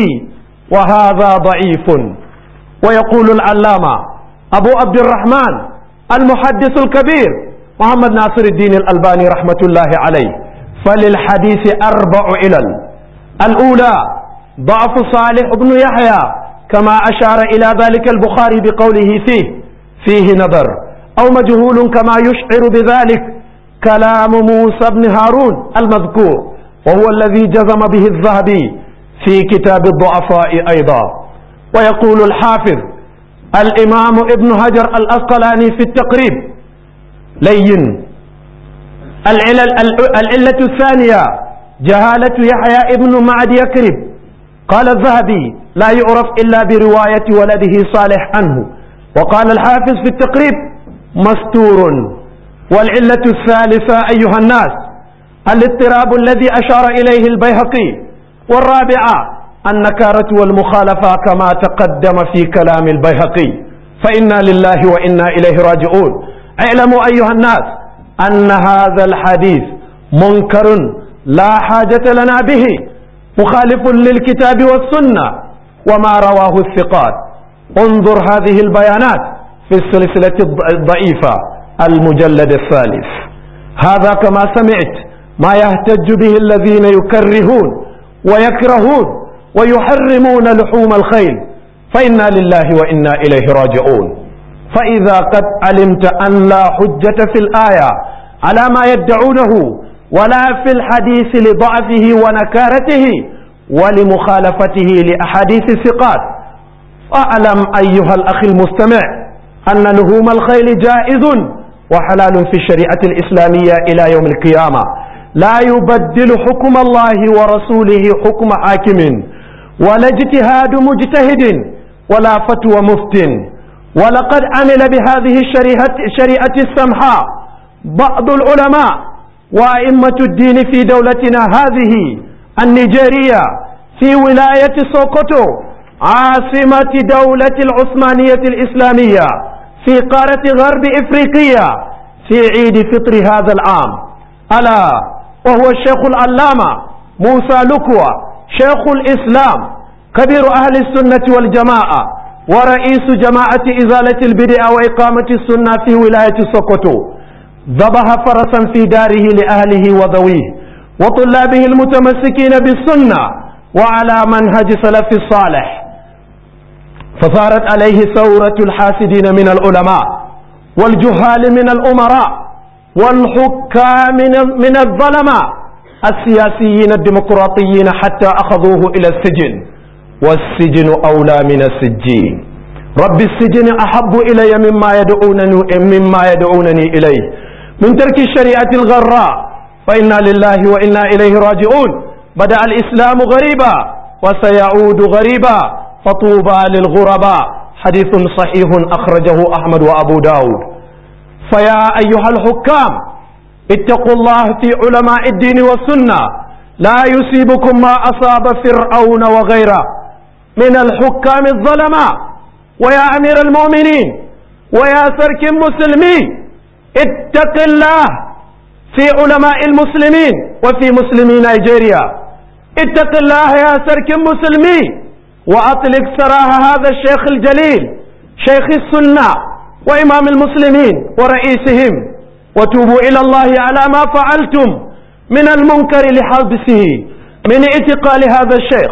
[SPEAKER 2] وهذا ضعيف. ويقول العلامة أبو عبد الرحمن المحدث الكبير محمد ناصر الدين الألباني رحمة الله عليه: فللحديث أربع علل. الأولى ضعف صالح بن يحيى كما أشار إلى ذلك البخاري بقوله فيه فيه نظر، أو مجهول كما يشعر بذلك كلام موسى بن هارون المذكور، وهو الذي جزم به الذهبي في كتاب الضعفاء أيضا. ويقول الحافظ الإمام ابن حجر الأسقلاني في التقريب: لين. العلة الثانية جهالة يحيى ابن معد يكرب. قال الذهبي: لا يعرف إلا برواية ولده صالح عنه. وقال الحافظ في التقريب: مستور. والعلة الثالثة أيها الناس الاضطراب الذي أشار إليه البيهقي. والرابعة النكارة والمخالفة كما تقدم في كلام البيهقي. فإنا لله وإنا إليه راجعون. اعلموا أيها الناس أن هذا الحديث منكر لا حاجة لنا به، مخالف للكتاب والسنة وما رواه الثقات. انظر هذه البيانات في السلسلة الضعيفة المجلد الثالث. هذا كما سمعت ما يهتج به الذين يكرهون ويكرهون ويحرمون لحوم الخيل، فإنا لله وإنا إليه راجعون. فإذا قد علمت أن لا حجة في الآية على ما يدعونه ولا في الحديث لضعفه ونكارته ولمخالفته لأحاديث الثقات، فاعلم أيها الأخ المستمع أن لحوم الخيل جائز وحلال في الشريعة الإسلامية إلى يوم القيامة، لا يبدل حكم الله ورسوله حكم حاكم ولا اجتهاد مجتهد ولا فتوى مفت. ولقد عمل بهذه الشريعة, الشريعة السمحاء بعض العلماء وأئمة الدين في دولتنا هذه النيجيرية في ولاية سوكوتو عاصمة دولة العثمانية الإسلامية في قارة غرب إفريقيا في عيد فطر هذا العام، ألا وهو الشيخ العلامة موسى لكوى شيخ الإسلام كبير أهل السنة والجماعة ورئيس جماعة إزالة البدع وإقامة السنة في ولاية سوكوتو ذبح فرسا في داره لأهله وذويه وطلابه المتمسكين بالسنة وعلى منهج سلف الصالح، فصارت عليه ثورة الحاسدين من العلماء والجهال من الأمراء والحكام من الظلماء السياسيين الديمقراطيين حتى أخذوه إلى السجن، والسجن أولى من السجين. رب السجن أحب إلي مما يدعونني, مما يدعونني إليه من ترك الشريعة الغراء، فإنا لله وإنا إليه راجعون. بدأ الإسلام غريبا وسيعود غريبا فطوبى للغرباء. حديث صحيح أخرجه أحمد وأبو داود. فيا أيها الحكام اتقوا الله في علماء الدين والسنة، لا يصيبكم ما أصاب فرعون وغيره من الحكام الظلماء. ويا أمير المؤمنين ويا سرك المسلمين اتق الله في علماء المسلمين وفي مسلمي نيجيريا. اتق الله يا سرك المسلمين وأطلق سراح هذا الشيخ الجليل شيخ السنة وإمام المسلمين ورئيسهم، وتوبوا إلى الله على ما فعلتم من المنكر لحبسه من اعتقال هذا الشيخ،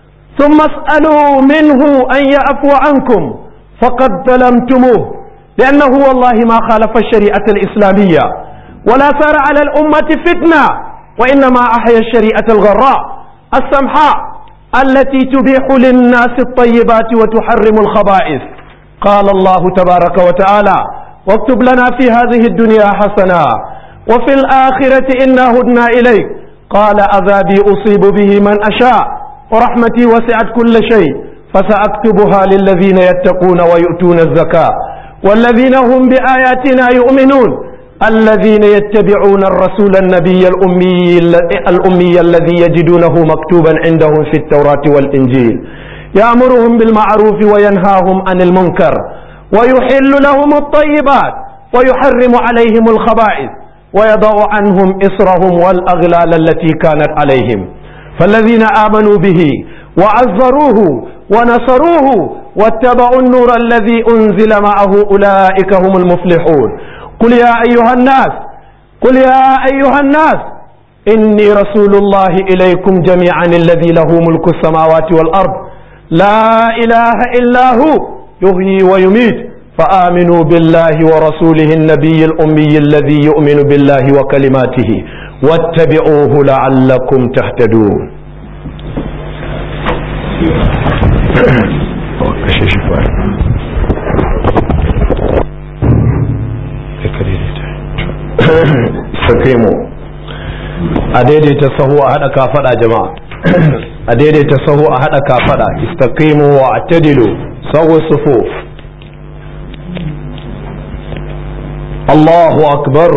[SPEAKER 2] ثم اسألوا منه أن يعفو عنكم فقد ظلمتموه، لأنه والله ما خالف الشريعة الإسلامية ولا صار على الأمة فتنة، وإنما أحيا الشريعة الغراء السمحاء التي تبيح للناس الطيبات وتحرم الخبائث. قال الله تبارك وتعالى: واكتب لنا في هذه الدنيا حسنة وفي الآخرة إنا هدنا إليك. قال: عذابي أصيب به من أشاء ورحمتي وسعت كل شيء فسأكتبها للذين يتقون ويؤتون الزكاة والذين هم بآياتنا يؤمنون الذين يتبعون الرسول النبي الأمي, الأمي الذي يجدونه مكتوبا عندهم في التوراة والإنجيل يأمرهم بالمعروف وينهاهم عن المنكر ويحل لهم الطيبات ويحرم عليهم الخبائث ويضع عنهم إصرهم والأغلال التي كانت عليهم. فالذين آمنوا به وعزروه ونصروه واتبعوا النور الذي أنزل معه أولئك هم المفلحون. قل يا أيها الناس قل يا أيها الناس إني رسول الله إليكم جميعا الذي له ملك السماوات والأرض لا إله إلا هو يحيي ويميت فآمنوا بالله ورسوله النبي الأمي الذي يؤمن بالله وكلماته واتبعوه لعلكم تهتدون. Sakimu a daidaita sahu a haɗa kafaɗa jama'a, a daidaita sahu a haɗa kafaɗa. Istaqimu wa atadilu sahu sufuf. Allahu akbar.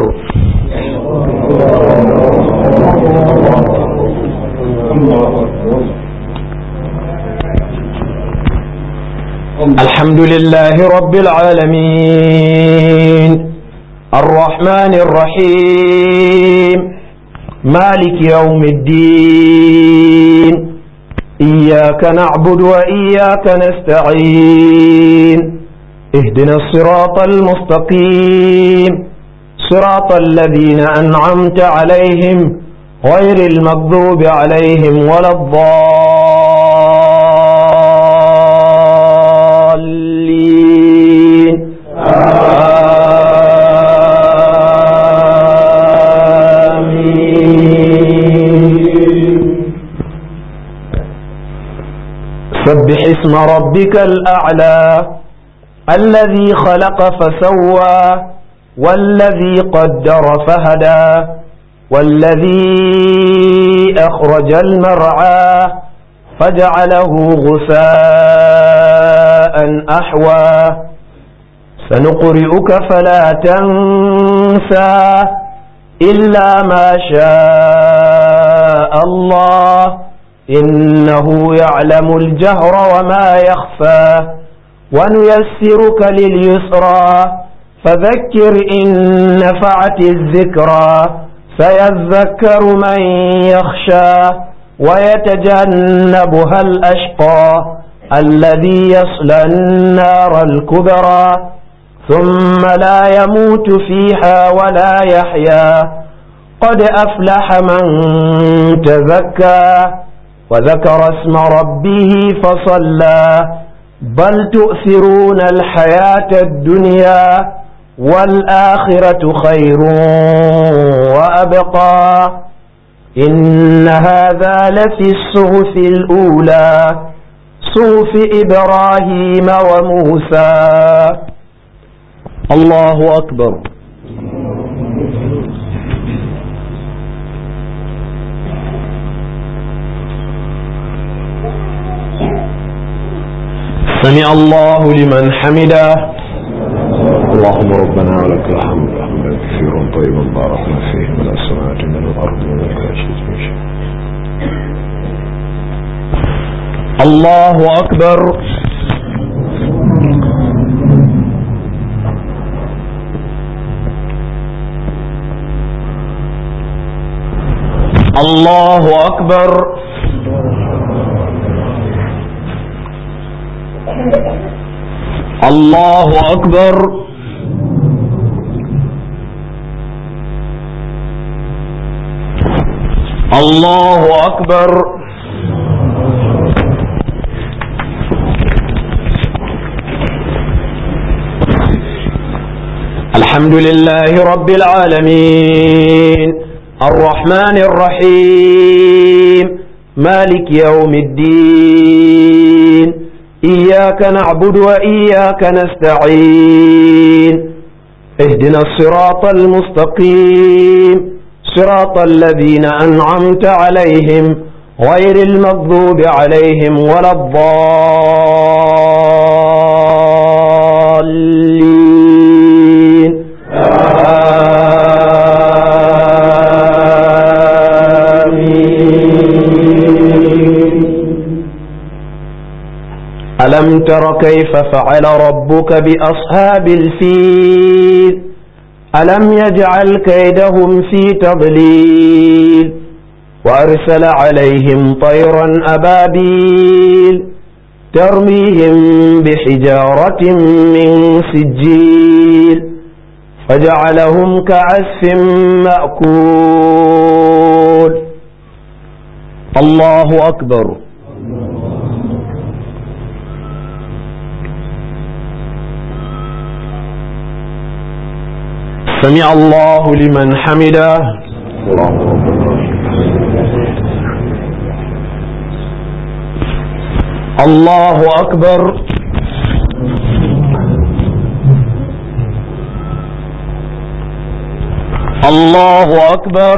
[SPEAKER 2] Alhamdulillahi rabbil alamin الرحمن الرحيم مالك يوم الدين إياك نعبد وإياك نستعين اهدنا الصراط المستقيم صراط الذين أنعمت عليهم غير المغضوب عليهم ولا الضالين. سبح اسم ربك الأعلى الذي خلق فسوى والذي قدر فهدى والذي أخرج المرعى فجعله غثاء أحوى سنقرئك فلا تنسى إلا ما شاء الله إنه يعلم الجهر وما يخفى ونيسرك لليسرى فذكر إن نفعت الذكرى سيذكر من يخشى ويتجنبها الأشقى الذي يصلى النار الكبرى ثم لا يموت فيها ولا يحيا قد أفلح من تزكى وذكر اسم ربه فصلى بل تؤثرون الحياة الدنيا والآخرة خير وأبقى إن هذا لفي الصحف الأولى صحف إبراهيم وموسى. الله أكبر. سمع الله لمن حمده.
[SPEAKER 1] اللهم ربنا ولك الحمد حمدا كثيرا طيبا باركنا فيه من السماوات من الأرض ومن الكاشف من شيء.
[SPEAKER 2] الله أكبر. الله أكبر. الله أكبر. الله أكبر. الحمد لله رب العالمين الرحمن الرحيم مالك يوم الدين إياك نعبد وإياك نستعين اهدنا الصراط المستقيم صراط الذين أنعمت عليهم غير المغضوب عليهم ولا الضالين آمين. ألم تر كيف فعل ربك بأصحاب الفيل ألم يجعل كيدهم في تضليل وأرسل عليهم طيرا أبابيل ترميهم بحجارة من سجيل فجعلهم كعسف مأكول. الله أكبر. سمع الله لمن حمده. الله أكبر. الله أكبر.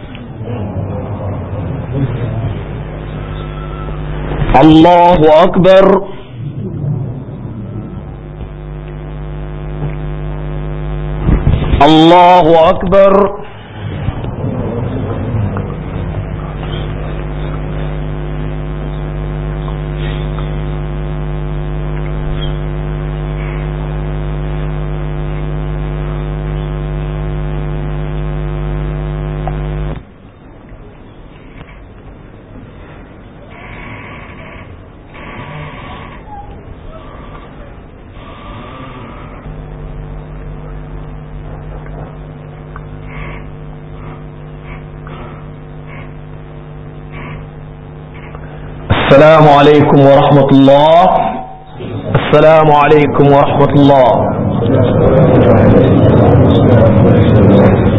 [SPEAKER 2] الله أكبر. الله أكبر. السلام عليكم ورحمة الله. السلام عليكم ورحمة الله.